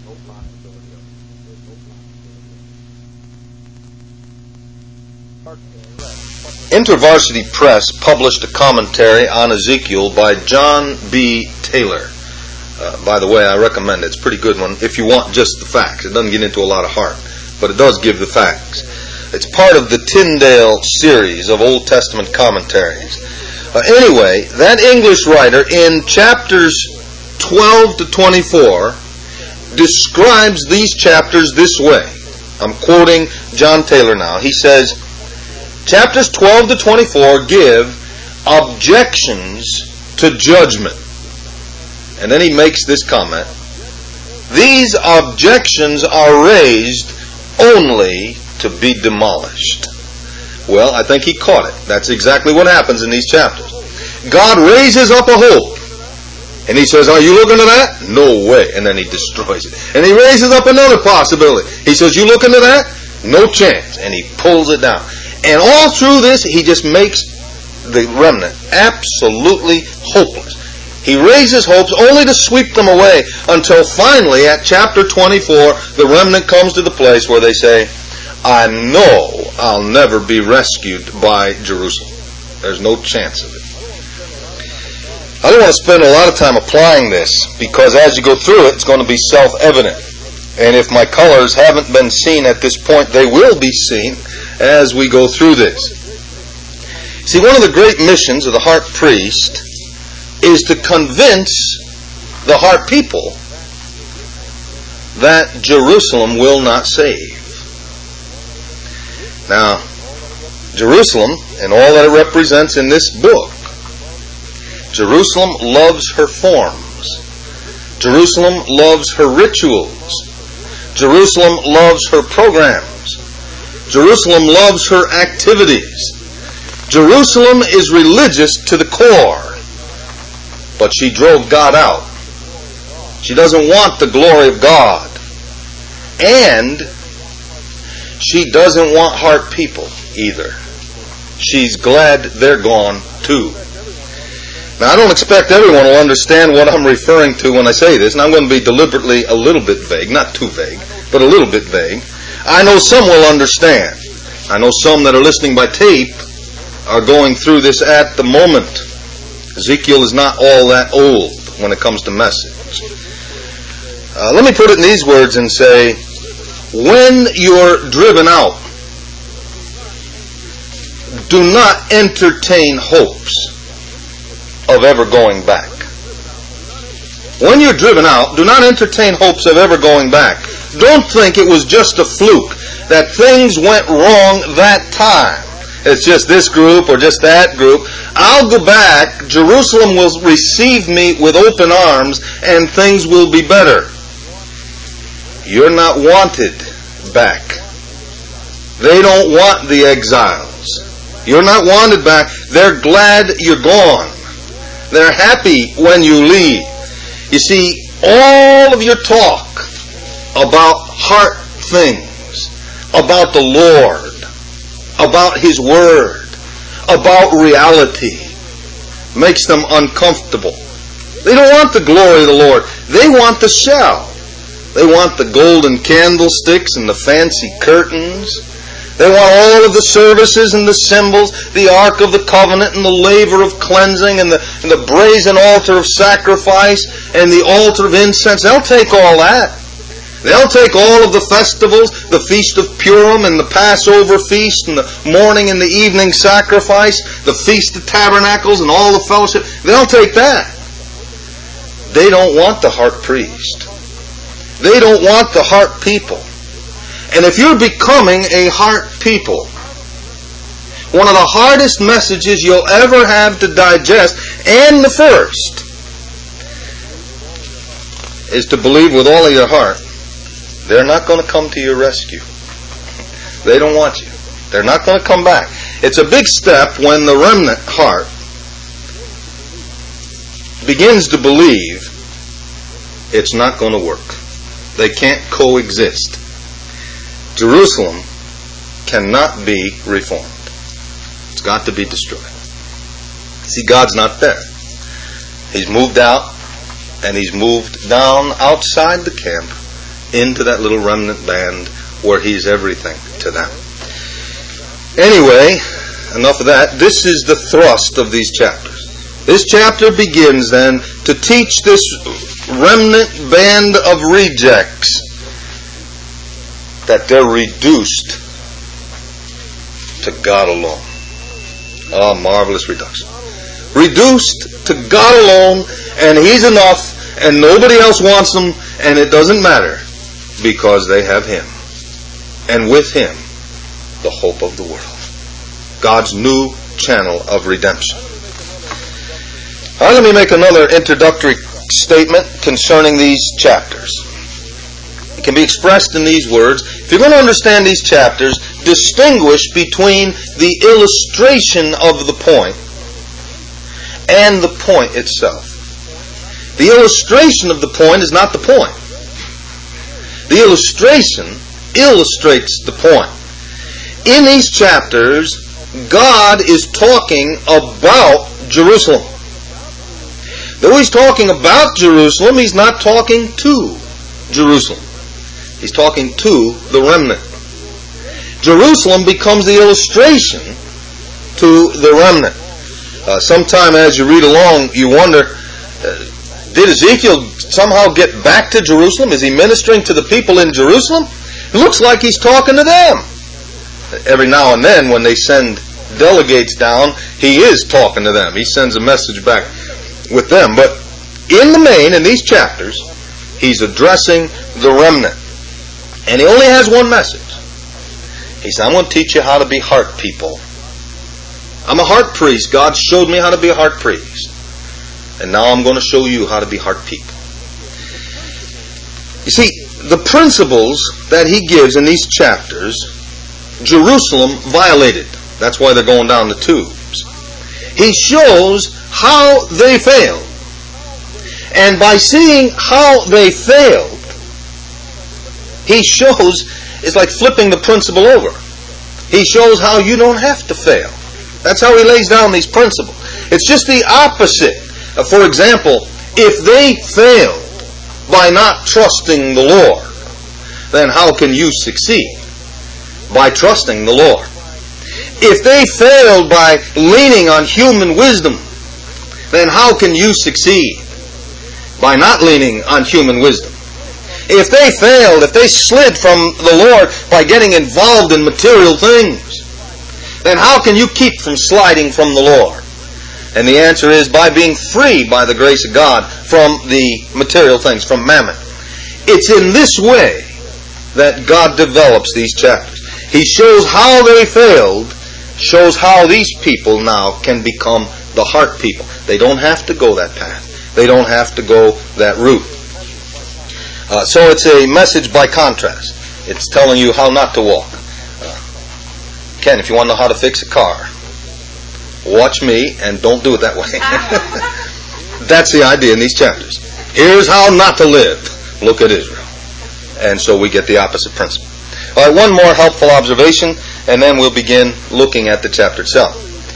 InterVarsity Press published a commentary on Ezekiel by John B. Taylor. By the way, I recommend it. It's a pretty good one if you want just the facts. It doesn't get into a lot of heart, but it does give the facts. It's part of the Tyndale series of Old Testament commentaries. Anyway, that English writer in chapters 12 to 24 describes these chapters this way. I'm quoting John Taylor now. He says, chapters 12 to 24 give objections to judgment. And then he makes this comment. These objections are raised only to be demolished. Well, I think he caught it. That's exactly what happens in these chapters. God raises up a hope. And He says, are you looking at that? No way. And then He destroys it. And He raises up another possibility. He says, you looking at that? No chance. And He pulls it down. And all through this, He just makes the remnant absolutely hopeless. He raises hopes only to sweep them away until finally at chapter 24, the remnant comes to the place where they say, I know I'll never be rescued by Jerusalem. There's no chance of it. I don't want to spend a lot of time applying this because as you go through it, it's going to be self-evident. And if my colors haven't been seen at this point, they will be seen as we go through this. See, one of the great missions of the heart priest is to convince the heart people that Jerusalem will not save. Now, Jerusalem and all that it represents in this book, Jerusalem loves her forms. Jerusalem loves her rituals. Jerusalem loves her programs. Jerusalem loves her activities. Jerusalem is religious to the core. But she drove God out. She doesn't want the glory of God. And she doesn't want heart people either. She's glad they're gone too. Now, I don't expect everyone will understand what I'm referring to when I say this, and I'm going to be deliberately a little bit vague, not too vague, but a little bit vague. I know some will understand. I know some that are listening by tape are going through this at the moment. Ezekiel is not all that old when it comes to message. Let me put it in these words and say, when you're driven out, do not entertain hopes of ever going back. When you're driven out, do not entertain hopes of ever going back. Don't think it was just a fluke, that things went wrong that time. It's just this group or just that group. I'll go back. Jerusalem will receive me with open arms and things will be better. You're not wanted back. They don't want the exiles. You're not wanted back. They're glad you're gone. They're happy when you leave. You see, all of your talk about heart things, about the Lord, about His Word, about reality, makes them uncomfortable. They don't want the glory of the Lord. They want the shell. They want the golden candlesticks and the fancy curtains. They want all of the services and the symbols, the Ark of the Covenant and the laver of cleansing and the brazen altar of sacrifice and the altar of incense. They'll take all that. They'll take all of the festivals, the Feast of Purim and the Passover feast and the morning and the evening sacrifice, the Feast of Tabernacles and all the fellowship. They'll take that. They don't want the heart priest. They don't want the heart people. And if you're becoming a heart people, one of the hardest messages you'll ever have to digest, and the first, is to believe with all of your heart they're not going to come to your rescue. They don't want you. They're not going to come back. It's a big step when the remnant heart begins to believe it's not going to work. They can't coexist. Jerusalem cannot be reformed. It's got to be destroyed. See, God's not there. He's moved out, and He's moved down outside the camp into that little remnant band where He's everything to them. Anyway, enough of that. This is the thrust of these chapters. This chapter begins then to teach this remnant band of rejects that they're reduced to God alone. Oh, marvelous reduction. Reduced to God alone, and He's enough, and nobody else wants them, and it doesn't matter, because they have Him. And with Him, the hope of the world. God's new channel of redemption. Now, let me make another introductory statement concerning these chapters. It can be expressed in these words. If you're going to understand these chapters, distinguish between the illustration of the point and the point itself. The illustration of the point is not the point. The illustration illustrates the point. In these chapters, God is talking about Jerusalem. Though He's talking about Jerusalem, He's not talking to Jerusalem. He's talking to the remnant. Jerusalem becomes the illustration to the remnant. Sometime as you read along, you wonder, did Ezekiel somehow get back to Jerusalem? Is he ministering to the people in Jerusalem? It looks like he's talking to them. Every now and then when they send delegates down, he is talking to them. He sends a message back with them. But in the main, in these chapters, he's addressing the remnant. And he only has one message. He said, I'm going to teach you how to be heart people. I'm a heart priest. God showed me how to be a heart priest. And now I'm going to show you how to be heart people. You see, the principles that he gives in these chapters, Jerusalem violated. That's why they're going down the tubes. He shows how they failed. And by seeing how they failed, he shows, it's like flipping the principle over. He shows how you don't have to fail. That's how he lays down these principles. It's just the opposite. For example, if they failed by not trusting the Lord, then how can you succeed? By trusting the Lord. If they failed by leaning on human wisdom, then how can you succeed? By not leaning on human wisdom. If they failed, if they slid from the Lord by getting involved in material things, then how can you keep from sliding from the Lord? And the answer is by being free by the grace of God from the material things, from mammon. It's in this way that God develops these chapters. He shows how they failed, shows how these people now can become the heart people. They don't have to go that path. They don't have to go that route. So it's a message by contrast. It's telling you how not to walk. Ken, if you want to know how to fix a car, watch me and don't do it that way. That's the idea in these chapters. Here's how not to live. Look at Israel. And so we get the opposite principle. All right, one more helpful observation, and then we'll begin looking at the chapter itself.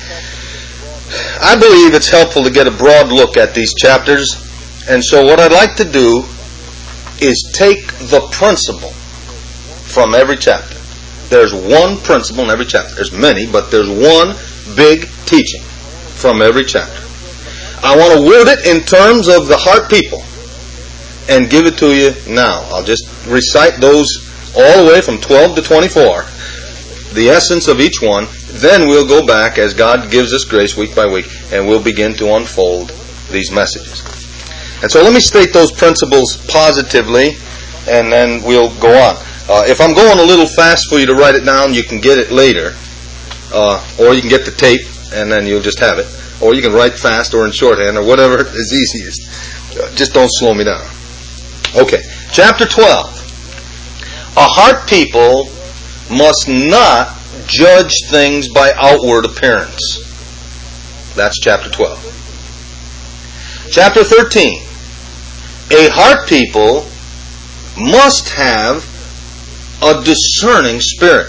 I believe it's helpful to get a broad look at these chapters, and so what I'd like to do is take the principle from every chapter. There's one principle in every chapter. There's many, but there's one big teaching from every chapter. I want to word it in terms of the heart people. and give it to you now. I'll just recite those all the way from 12 to 24, the essence of each one. Then we'll go back as God gives us grace week by week, and we'll begin to unfold these messages. And so let me state those principles positively, and then we'll go on. If I'm going a little fast for you to write it down, you can get it later, or you can get the tape, and then you'll just have it. Or you can write fast or in shorthand or whatever is easiest. Just don't slow me down. Okay, chapter 12. A heart people must not judge things by outward appearance. That's chapter 12. Chapter 13. A heart people must have a discerning spirit.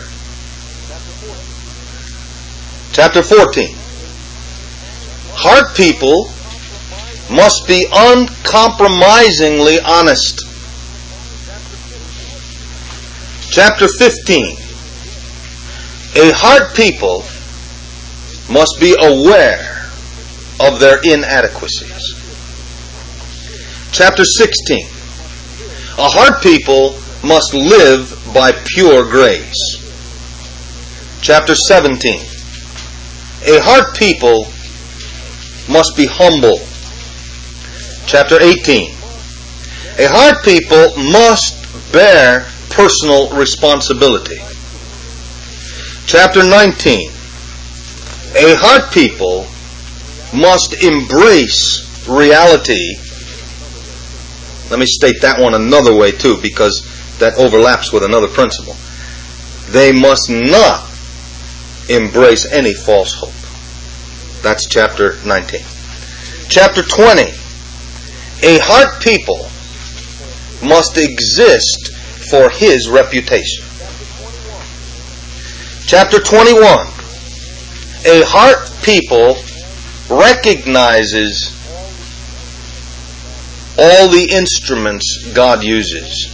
Chapter 14. Heart people must be uncompromisingly honest. Chapter 15. A heart people must be aware of their inadequacies. Chapter 16. A heart people must live by pure grace. Chapter 17. A heart people must be humble. Chapter 18. A heart people must bear personal responsibility. Chapter 19. A heart people must embrace reality. Let me state that one another way too, because that overlaps with another principle. They must not embrace any false hope. That's chapter 19. Chapter 20. A heart people must exist for his reputation. Chapter 21. A heart people recognizes all the instruments God uses,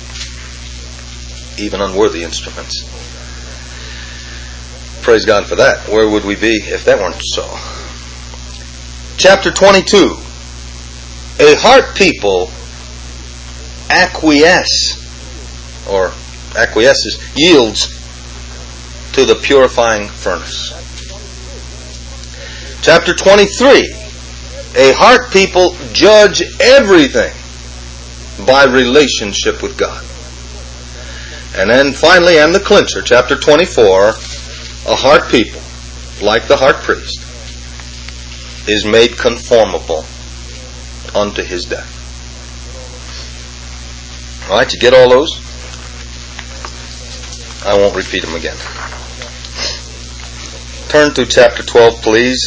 even unworthy instruments. Praise God for that. Where would we be if that weren't so? Chapter 22. A heart people yields to the purifying furnace. Chapter 23. A heart people judge everything by relationship with God. And then finally, and the clincher, chapter 24, a heart people, like the heart priest, is made conformable unto his death. All right, you get all those? I won't repeat them again. Turn to chapter 12, please.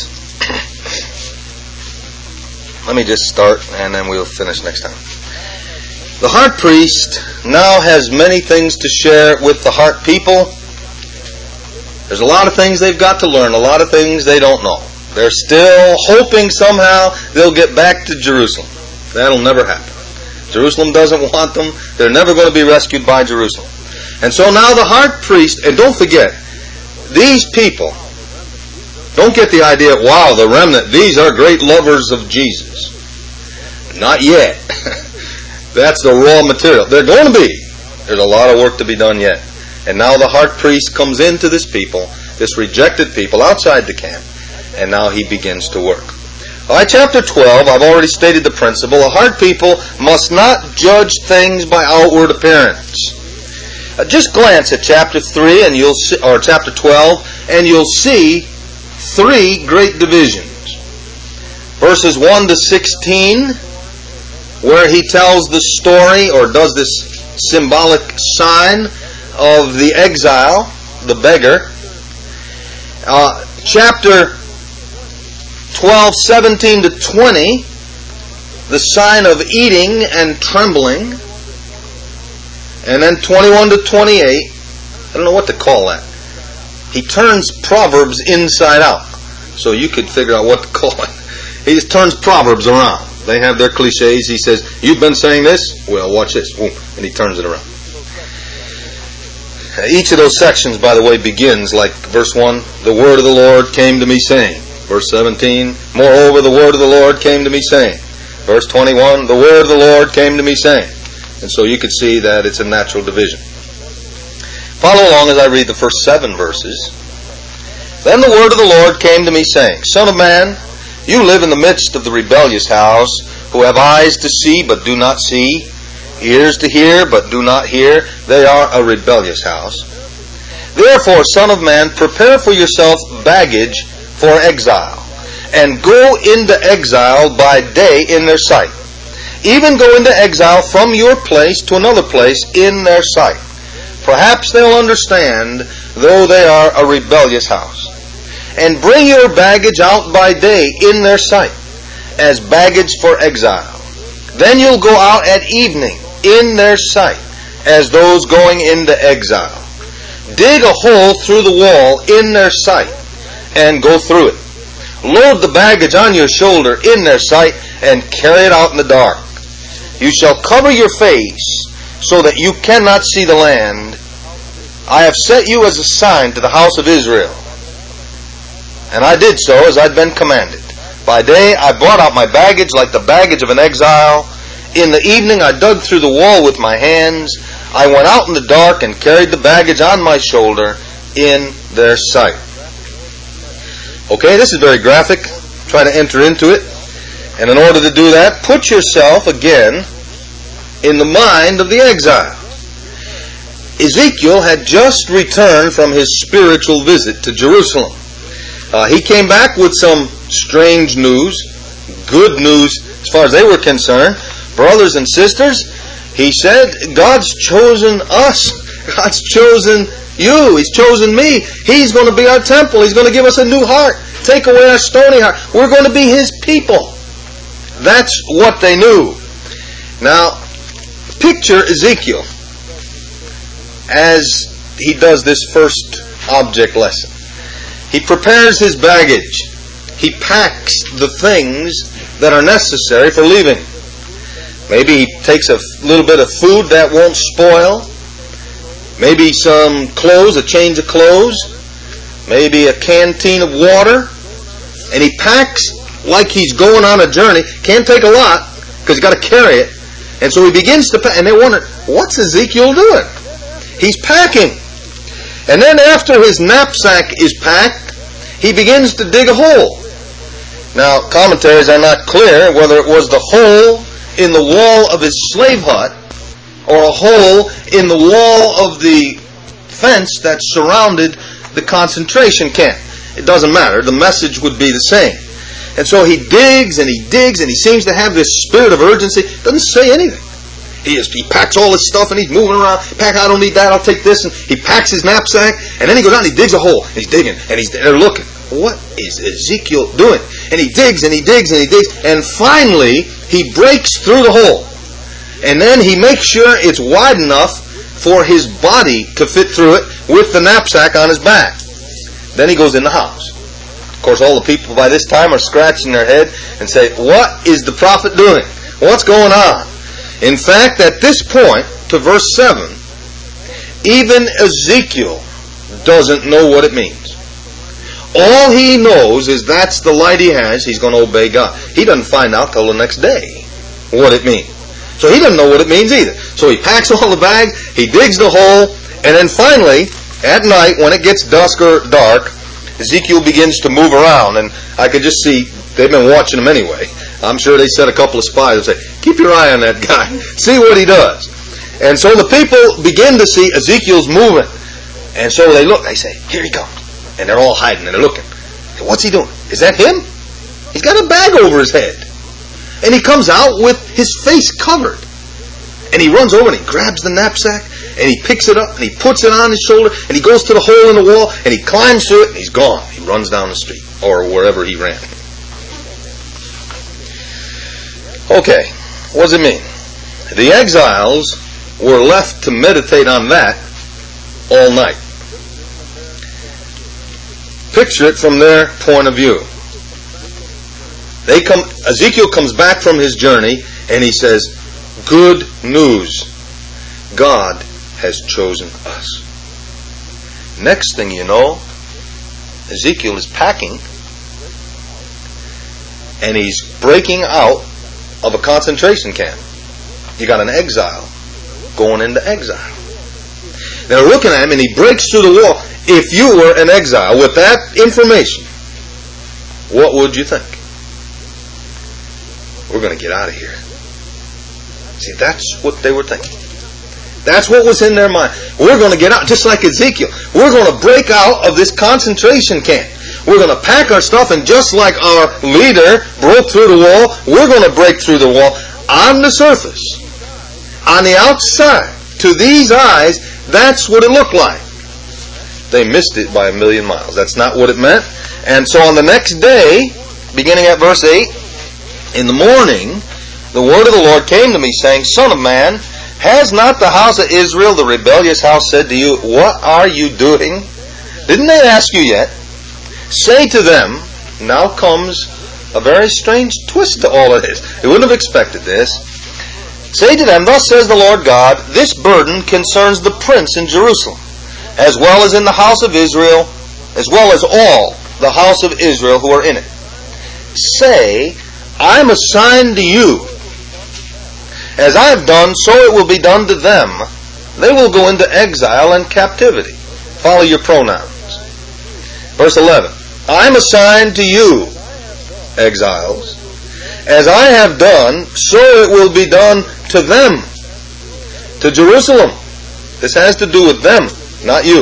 Let me just start, and then we'll finish next time. The heart priest now has many things to share with the heart people. There's a lot of things they've got to learn, a lot of things they don't know. They're still hoping somehow they'll get back to Jerusalem. That'll never happen. Jerusalem doesn't want them. They're never going to be rescued by Jerusalem. And so now the heart priest, and don't forget, these people, don't get the idea, wow, the remnant, these are great lovers of Jesus. Not yet. That's the raw material. They're going to be. There's a lot of work to be done yet. And now the heart priest comes into this people, this rejected people outside the camp, and now he begins to work. All right, chapter 12, I've already stated the principle. A heart people must not judge things by outward appearance. Just glance at chapter 3 and you'll see, or chapter 12, and you'll see three great divisions. Verses 1 to 16, where he tells the story or does this symbolic sign of the exile, the beggar. Chapter 12, 17 to 20, the sign of eating and trembling. And then 21 to 28, I don't know what to call that. He turns Proverbs inside out. So you could figure out what to call it. He just turns Proverbs around. They have their cliches. He says, you've been saying this? Well, watch this. Boom. And he turns it around. Each of those sections, by the way, begins like verse 1, the word of the Lord came to me saying. Verse 17, moreover, the word of the Lord came to me saying. Verse 21, the word of the Lord came to me saying. And so you could see that it's a natural division. Follow along as I read the first 7 verses. Then the word of the Lord came to me saying, Son of man, you live in the midst of the rebellious house, who have eyes to see but do not see, ears to hear but do not hear. They are a rebellious house. Therefore, Son of man, prepare for yourself baggage for exile, and go into exile by day in their sight. Even go into exile from your place to another place in their sight. Perhaps they'll understand, though they are a rebellious house. And bring your baggage out by day in their sight, as baggage for exile. Then you'll go out at evening in their sight, as those going into exile. Dig a hole through the wall in their sight, and go through it. Load the baggage on your shoulder in their sight, and carry it out in the dark. You shall cover your face, so that you cannot see the land. I have set you as a sign to the house of Israel. And I did so as I'd been commanded. By day I brought out my baggage like the baggage of an exile. In the evening I dug through the wall with my hands. I went out in the dark and carried the baggage on my shoulder in their sight. Okay, this is very graphic. Try to enter into it. And in order to do that, put yourself again in the mind of the exile. Ezekiel had just returned from his spiritual visit to Jerusalem. He came back with some strange news, good news as far as they were concerned. Brothers and sisters, he said, God's chosen us. God's chosen you. He's chosen me. He's going to be our temple. He's going to give us a new heart. Take away our stony heart. We're going to be His people. That's what they knew. Now, picture Ezekiel as he does this first object lesson. He prepares his baggage. He packs the things that are necessary for leaving. Maybe he takes a little bit of food that won't spoil. Maybe some clothes, a change of clothes. Maybe a canteen of water. And he packs like he's going on a journey. Can't take a lot because he's got to carry it. And so he begins to pack. And they wonder, what's Ezekiel doing? He's packing. And then after his knapsack is packed, he begins to dig a hole. Now, commentaries are not clear whether it was the hole in the wall of his slave hut or a hole in the wall of the fence that surrounded the concentration camp. It doesn't matter. The message would be the same. And so he digs and he digs and he seems to have this spirit of urgency. Doesn't say anything. He packs all his stuff and he's moving around. I don't need that, I'll take this. And he packs his knapsack and then he goes out and he digs a hole. And he's digging and they're looking. What is Ezekiel doing? And he digs and he digs and he digs. And finally, he breaks through the hole. And then he makes sure it's wide enough for his body to fit through it with the knapsack on his back. Then he goes in the house. Of course, all the people by this time are scratching their head and say, what is the prophet doing? What's going on? In fact, at this point, to verse 7, even Ezekiel doesn't know what it means. All he knows is that's the light he has. He's going to obey God. He doesn't find out till the next day what it means. So he doesn't know what it means either. So he packs all the bags, he digs the hole, and then finally, at night, when it gets dusk or dark, Ezekiel begins to move around. And I could just see, they've been watching him anyway. I'm sure they set a couple of spies and say, keep your eye on that guy. See what he does. And so the people begin to see Ezekiel's moving. And so they look, they say, here he comes. And they're all hiding and they're looking. What's he doing? Is that him? He's got a bag over his head. And he comes out with his face covered. And he runs over and he grabs the knapsack and he picks it up and he puts it on his shoulder and he goes to the hole in the wall and he climbs through it and he's gone. He runs down the street or wherever he ran. Okay, what does it mean? The exiles were left to meditate on that all night. Picture it from their point of view. Ezekiel comes back from his journey and he says, good news. God has chosen us. Next thing you know, Ezekiel is packing and he's breaking out of a concentration camp. You got an exile going into exile. They're looking at him, and he breaks through the wall. If you were an exile with that information, what would you think? We're going to get out of here. See, that's what they were thinking. That's what was in their mind. We're going to get out, just like Ezekiel. We're going to break out of this concentration camp. We're going to pack our stuff, and just like our leader broke through the wall, we're going to break through the wall. On the surface, on the outside, to these eyes, that's what it looked like. They missed it by 1,000,000 miles. That's not what it meant. And so on the next day, beginning at verse 8, in the morning, the word of the Lord came to me, saying, Son of man, has not the house of Israel, the rebellious house, said to you, What are you doing? Didn't they ask you yet? Say to them, now comes a very strange twist to all of this. They wouldn't have expected this. Say to them, Thus says the Lord God, This burden concerns the prince in Jerusalem, as well as in the house of Israel, as well as all the house of Israel who are in it. Say, I am assigned to you. As I have done, so it will be done to them. They will go into exile and captivity. Follow your pronouns. Verse 11. I am assigned to you, exiles. As I have done, so it will be done to them. To Jerusalem. This has to do with them, not you.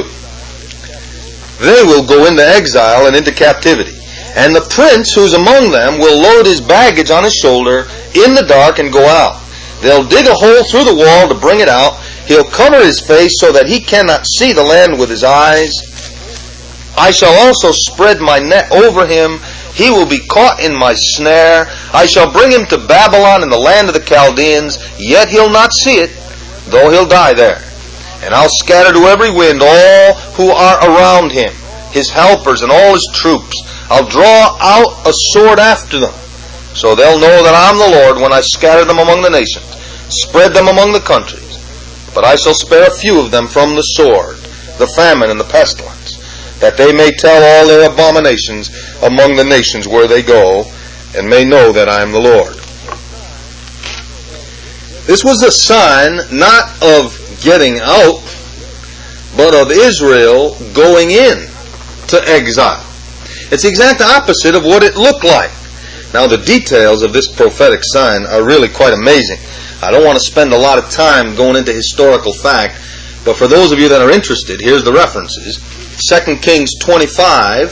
They will go into exile and into captivity. And the prince who's among them will load his baggage on his shoulder in the dark and go out. They'll dig a hole through the wall to bring it out. He'll cover his face so that he cannot see the land with his eyes. I shall also spread my net over him. He will be caught in my snare. I shall bring him to Babylon in the land of the Chaldeans, yet he'll not see it, though he'll die there. And I'll scatter to every wind all who are around him, his helpers and all his troops. I'll draw out a sword after them, so they'll know that I'm the Lord when I scatter them among the nations, spread them among the countries. But I shall spare a few of them from the sword, the famine and the pestilence, that they may tell all their abominations among the nations where they go, and may know that I am the Lord. This was a sign not of getting out, but of Israel going in to exile. It's the exact opposite of what it looked like. Now, the details of this prophetic sign are really quite amazing. I don't want to spend a lot of time going into historical fact, but for those of you that are interested, here's the references. 2 Kings 25,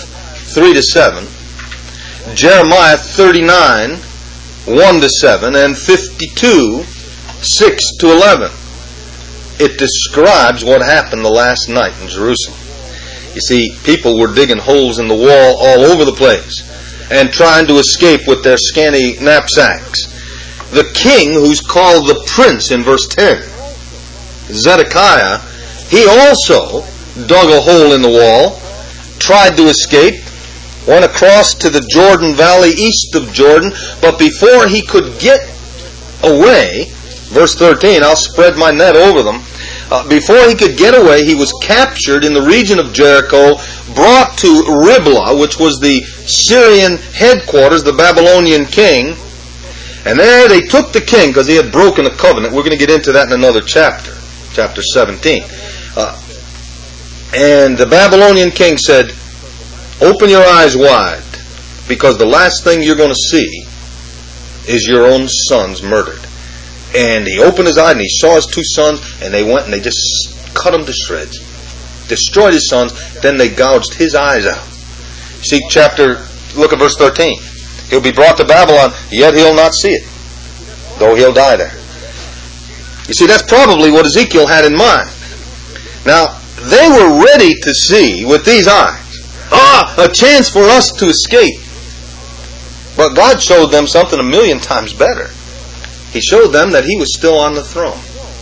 3-7, Jeremiah 39, 1-7, and 52, 6-11. It describes what happened the last night in Jerusalem. You see, people were digging holes in the wall all over the place and trying to escape with their scanty knapsacks. The king, who's called the prince in verse 10, Zedekiah, he also dug a hole in the wall, tried to escape, went across to the Jordan Valley east of Jordan, but before he could get away, verse 13, I'll spread my net over them. Before he could get away, he was captured in the region of Jericho, brought to Riblah, which was the Syrian headquarters, the Babylonian king. And there they took the king because he had broken a covenant. We're going to get into that in another chapter, chapter 17. And the Babylonian king said, open your eyes wide, because the last thing you're going to see is your own sons murdered. And he opened his eyes and he saw his two sons, and they went and they just cut them to shreds. Destroyed his sons, then they gouged his eyes out. See look at verse 13. He'll be brought to Babylon, yet he'll not see it, though he'll die there. You see, that's probably what Ezekiel had in mind. Now, they were ready to see with these eyes, a chance for us to escape. But God showed them something 1,000,000 times better. He showed them that He was still on the throne.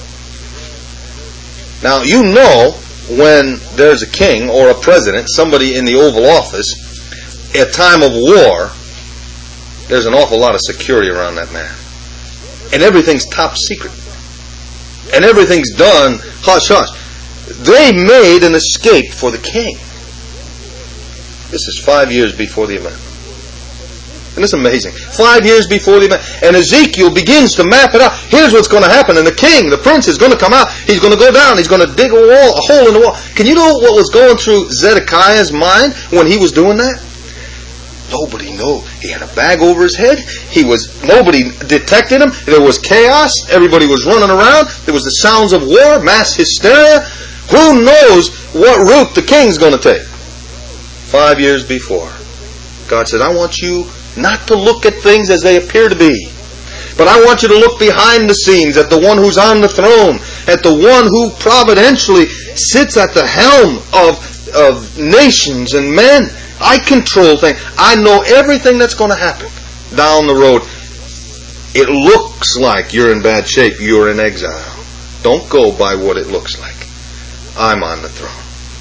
Now, you know when there's a king or a president, somebody in the Oval Office, at time of war, there's an awful lot of security around that man. And everything's top secret. And everything's done hush-hush. They made an escape for the king. This is 5 years before the event. And it's amazing. 5 years before the event. And Ezekiel begins to map it out. Here's what's going to happen. And the king, the prince, is going to come out. He's going to go down. He's going to dig a hole in the wall. Can you know what was going through Zedekiah's mind when he was doing that? Nobody knew. He had a bag over his head. Nobody detected him. There was chaos. Everybody was running around. There was the sounds of war, mass hysteria. Who knows what route the king's going to take? 5 years before. God said, I want you not to look at things as they appear to be, but I want you to look behind the scenes at the one who's on the throne, at the one who providentially sits at the helm of nations and men. I control things. I know everything that's going to happen down the road. It looks like you're in bad shape. You're in exile. Don't go by what it looks like. I'm on the throne.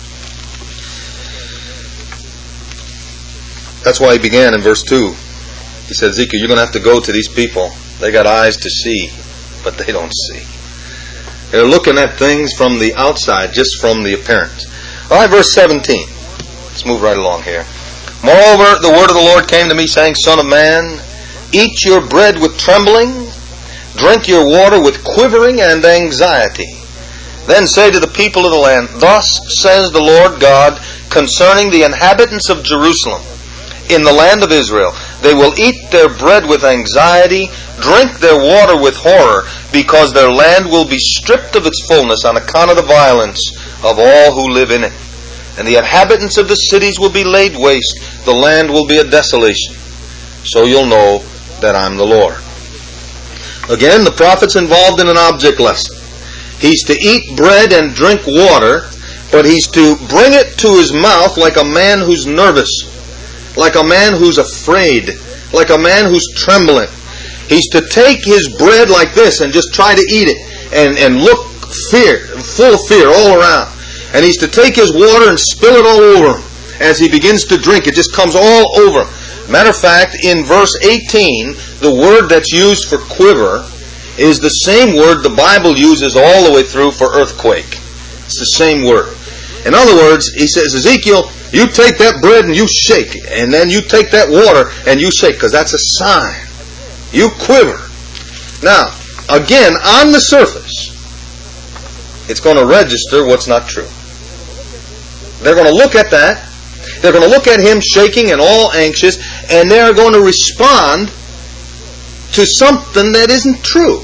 That's why he began in verse 2. He said, Ezekiel, you're going to have to go to these people. They got eyes to see, but they don't see. They're looking at things from the outside, just from the appearance. All right, verse 17. Let's move right along here. Moreover, the word of the Lord came to me, saying, Son of man, eat your bread with trembling, drink your water with quivering and anxiety. Then say to the people of the land, Thus says the Lord God concerning the inhabitants of Jerusalem, in the land of Israel, they will eat their bread with anxiety, drink their water with horror, because their land will be stripped of its fullness on account of the violence of all who live in it. And the inhabitants of the cities will be laid waste. The land will be a desolation. So you'll know that I'm the Lord. Again, the prophet's involved in an object lesson. He's to eat bread and drink water, but he's to bring it to his mouth like a man who's nervous, like a man who's afraid, like a man who's trembling. He's to take his bread like this and just try to eat it and look full of fear all around. And he's to take his water and spill it all over him. As he begins to drink, it just comes all over him. Matter of fact, in verse 18, the word that's used for quiver is the same word the Bible uses all the way through for earthquake. It's the same word. In other words, he says, Ezekiel, you take that bread and you shake it. And then you take that water and you shake, because that's a sign. You quiver. Now, again, on the surface, it's going to register what's not true. They're going to look at that. They're going to look at him shaking and all anxious, and they're going to respond to something that isn't true.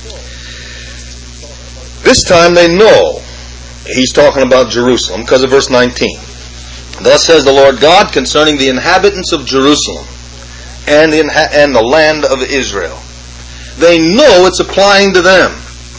This time they know he's talking about Jerusalem because of verse 19. Thus says the Lord God concerning the inhabitants of Jerusalem and the land of Israel. They know it's applying to them.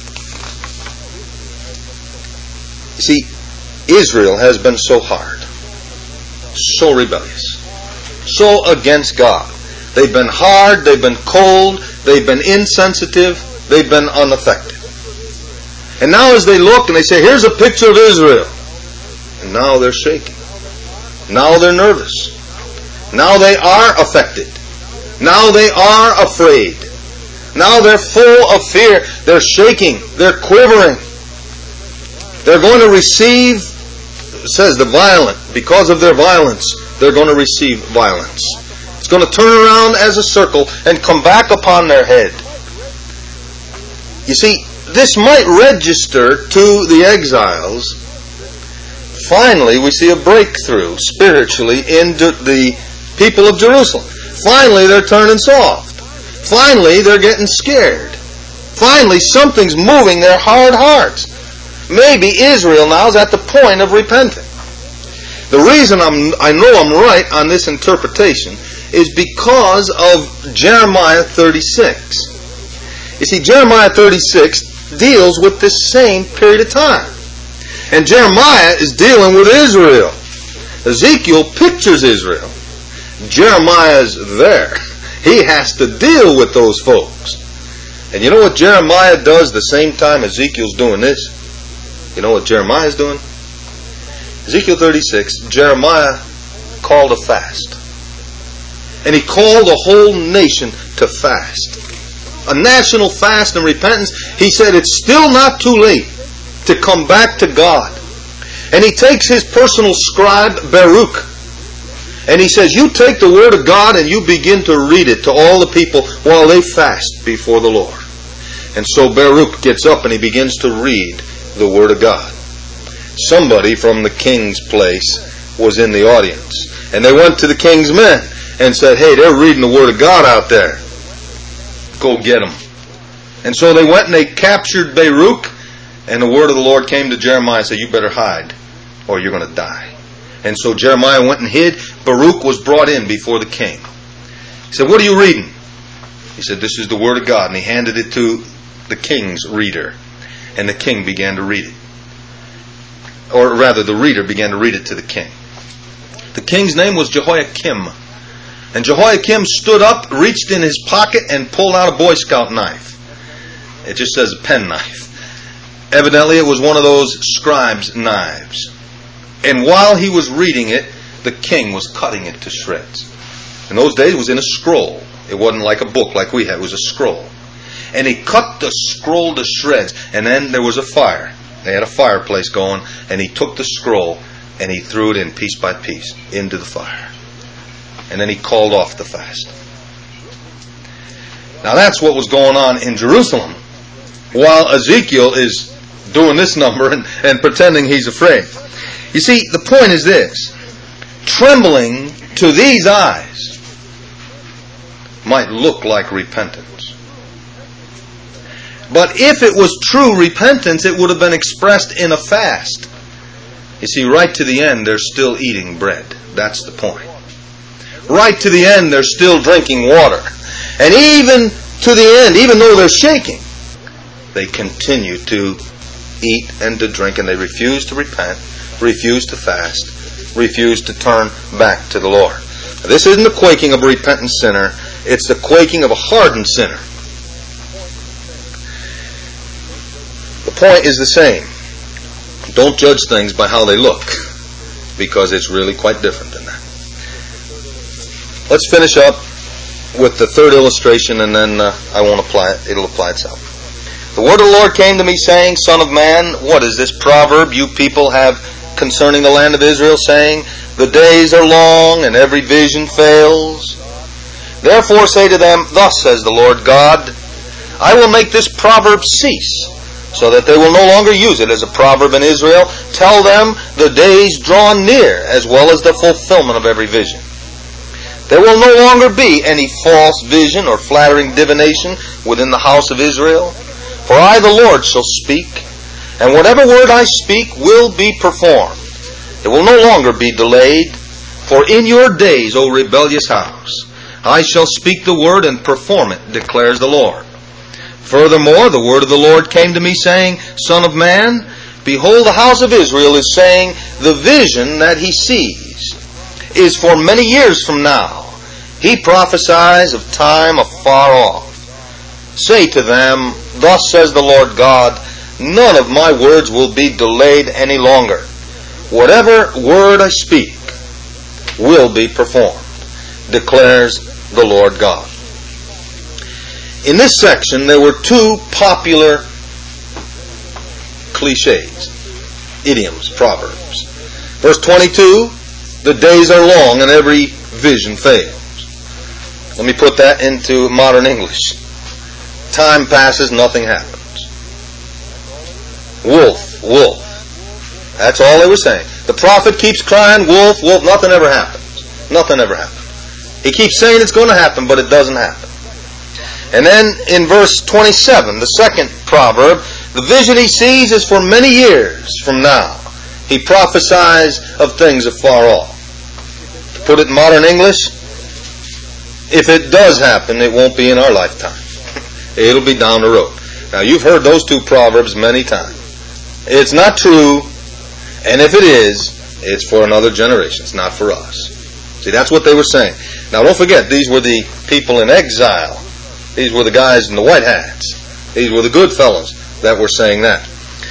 You see, Israel has been so hard, so rebellious, so against God. They've been hard, they've been cold, they've been insensitive, they've been unaffected. And now as they look and they say, here's a picture of Israel. And now they're shaking. Now they're nervous. Now they are affected. Now they are afraid. Now they're full of fear. They're shaking. They're quivering. They're going to receive, it says the violent, because of their violence, they're going to receive violence. It's going to turn around as a circle and come back upon their head. You see, this might register to the exiles. Finally, we see a breakthrough spiritually in the people of Jerusalem. Finally, they're turning soft. Finally, they're getting scared. Finally, something's moving their hard hearts. Maybe Israel now is at the point of repenting. The reason I know I'm right on this interpretation is because of Jeremiah 36. You see, Jeremiah 36 deals with this same period of time. And Jeremiah is dealing with Israel. Ezekiel pictures Israel. Jeremiah's there. He has to deal with those folks. And you know what Jeremiah does the same time Ezekiel's doing this? You know what Jeremiah's doing? Ezekiel 36, Jeremiah called a fast. And he called the whole nation to fast. A national fast and repentance. He said it's still not too late to come back to God. And he takes his personal scribe, Baruch, And he says, you take the Word of God and you begin to read it to all the people while they fast before the Lord. And so Baruch gets up and he begins to read the Word of God. Somebody from the king's place was in the audience. And they went to the king's men and said, hey, they're reading the Word of God out there. Go get them. And so they went and they captured Baruch. And the word of the Lord came to Jeremiah and said, you better hide or you're going to die. And so Jeremiah went and hid. Baruch was brought in before the king. He said, what are you reading? He said, this is the Word of God. And he handed it to the king's reader. And the king began to read it. Or rather, the reader began to read it to the king. The king's name was Jehoiakim. And Jehoiakim stood up, reached in his pocket, and pulled out a Boy Scout knife. It just says a penknife. Evidently, it was one of those scribes' knives. And while he was reading it, the king was cutting it to shreds. In those days, it was in a scroll. It wasn't like a book like we had. It was a scroll. And he cut the scroll to shreds. And then there was a fire. They had a fireplace going. And he took the scroll and he threw it in piece by piece into the fire. And then he called off the fast. Now that's what was going on in Jerusalem. While Ezekiel is doing this number and pretending he's afraid. You see, the point is this. Trembling to these eyes might look like repentance. But if it was true repentance, it would have been expressed in a fast. You see, right to the end, they're still eating bread. That's the point. Right to the end, they're still drinking water. And even to the end, even though they're shaking, they continue to eat and to drink, and they refuse to repent, refuse to fast, refuse to turn back to the Lord. Now, this isn't the quaking of a repentant sinner. It's the quaking of a hardened sinner. The point is the same. Don't judge things by how they look, because it's really quite different than that. Let's finish up with the third illustration, and then I won't apply it. It'll apply itself. The word of the Lord came to me, saying, Son of man, what is this proverb you people have concerning the land of Israel, saying, the days are long, and every vision fails? Therefore say to them, Thus says the Lord God, I will make this proverb cease, so that they will no longer use it as a proverb in Israel. Tell them, the days draw near, as well as the fulfillment of every vision. There will no longer be any false vision or flattering divination within the house of Israel. For I, the Lord, shall speak, and whatever word I speak will be performed. It will no longer be delayed. For in your days, O rebellious house, I shall speak the word and perform it, declares the Lord. Furthermore, the word of the Lord came to me, saying, Son of man, behold, the house of Israel is saying, the vision that he sees is for many years from now. He prophesies of time afar off. Say to them, Thus says the Lord God, none of my words will be delayed any longer. Whatever word I speak will be performed, declares the Lord God. In this section, there were two popular cliches, idioms, proverbs. Verse 22, the days are long and every vision fails. Let me put that into modern English. Time passes, nothing happens. Wolf, wolf. That's all they were saying. The prophet keeps crying, wolf, wolf, nothing ever happens. Nothing ever happens. He keeps saying it's going to happen, but it doesn't happen. And then in verse 27, the second proverb, the vision he sees is for many years from now. He prophesies of things afar off. To put it in modern English, if it does happen, it won't be in our lifetime. It'll be down the road. Now, you've heard those two proverbs many times. It's not true, and if it is, it's for another generation. It's not for us. See, that's what they were saying. Now, don't forget, these were the people in exile. These were the guys in the white hats. These were the good fellows that were saying that.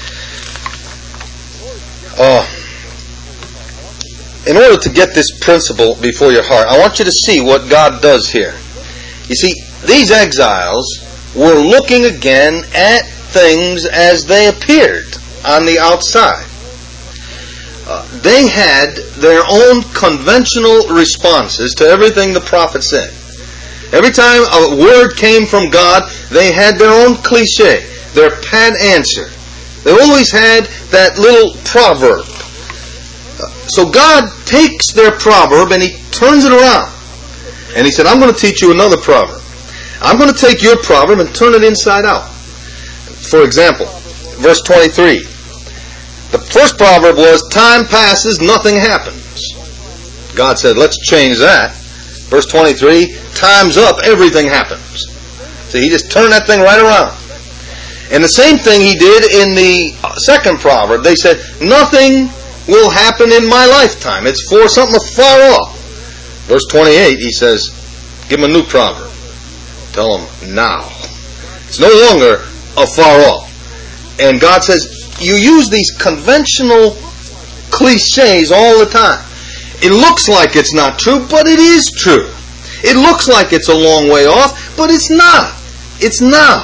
In order to get this principle before your heart, I want you to see what God does here. You see, these exiles were looking again at things as they appeared on the outside. they had their own conventional responses to everything the prophet said. Every time a word came from God, they had their own cliche, their pat answer. They always had that little proverb. So God takes their proverb and He turns it around. And He said, I'm going to teach you another proverb. I'm going to take your proverb and turn it inside out. For example, verse 23. The first proverb was, time passes, nothing happens. God said, let's change that. Verse 23, time's up, everything happens. So He just turned that thing right around. And the same thing He did in the second proverb. They said, nothing will happen in my lifetime. It's for something far off. Verse 28, He says, give them a new proverb. Tell them now. It's no longer afar off. And God says, you use these conventional cliches all the time. It looks like it's not true, but it is true. It looks like it's a long way off, but it's not. It's now.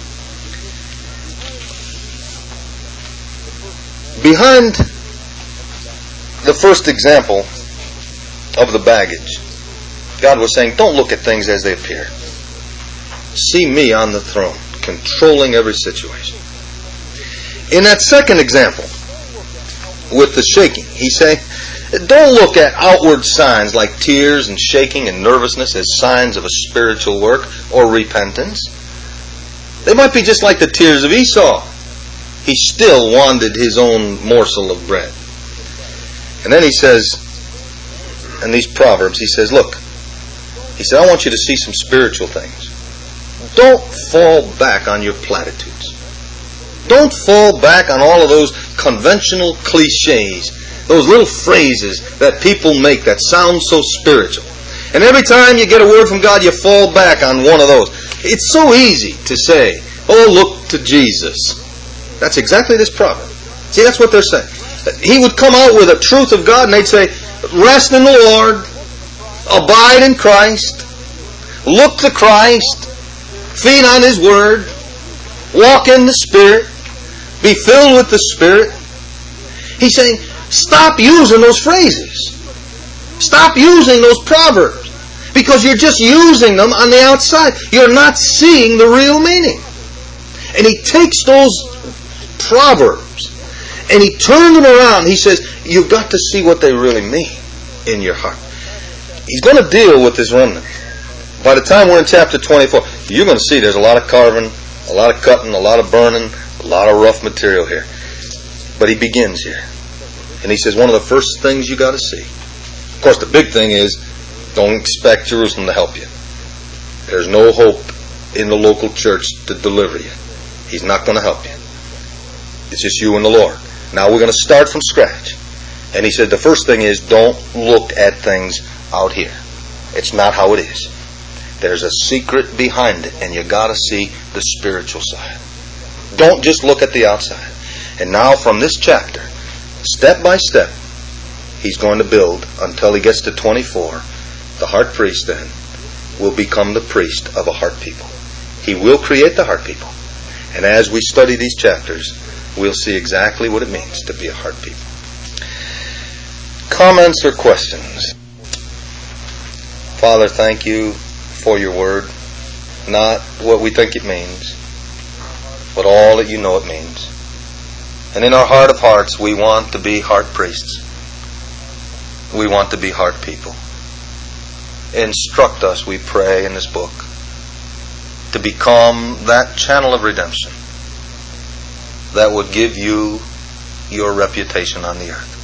Behind the first example of the baggage, God was saying, don't look at things as they appear. See me on the throne, controlling every situation. In that second example, with the shaking, He's saying, don't look at outward signs like tears and shaking and nervousness as signs of a spiritual work or repentance. They might be just like the tears of Esau. He still wanted his own morsel of bread. And then He says, in these Proverbs, He says, look, He said, I want you to see some spiritual things. Don't fall back on your platitudes. Don't fall back on all of those conventional cliches, those little phrases that people make that sound so spiritual. And every time you get a word from God, you fall back on one of those. It's so easy to say, oh, look to Jesus. That's exactly this proverb. See, that's what they're saying. He would come out with a truth of God and they'd say, rest in the Lord, abide in Christ, look to Christ, feed on His Word, walk in the Spirit, be filled with the Spirit. He's saying, stop using those phrases. Stop using those proverbs. Because you're just using them on the outside. You're not seeing the real meaning. And He takes those proverbs and He turns them around. He says, you've got to see what they really mean in your heart. He's going to deal with this remnant. By the time we're in chapter 24, you're going to see there's a lot of carving, a lot of cutting, a lot of burning, a lot of rough material here. But He begins here. And He says one of the first things you got to see. Of course, the big thing is, don't expect Jerusalem to help you. There's no hope in the local church to deliver you. He's not going to help you. It's just you and the Lord. Now we're going to start from scratch. And He said the first thing is, don't look at things out here. It's not how it is. There's a secret behind it, and you got to see the spiritual side. Don't just look at the outside. And now from this chapter, step by step, He's going to build until he gets to 24. The heart priest then will become the priest of a heart people. He will create the heart people. And as we study these chapters, we'll see exactly what it means to be a heart people. Comments or questions? Father, thank You for Your word. Not what we think it means, but all that You know it means. And in our heart of hearts, we want to be heart priests. We want to be heart people. Instruct us, we pray, in this book, to become that channel of redemption that would give You Your reputation on the earth.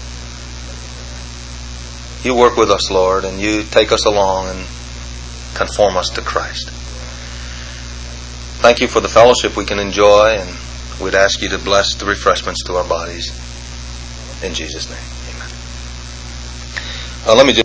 You work with us, Lord, and You take us along and conform us to Christ. Thank You for the fellowship we can enjoy, and we'd ask You to bless the refreshments to our bodies. In Jesus' name, amen. Let me just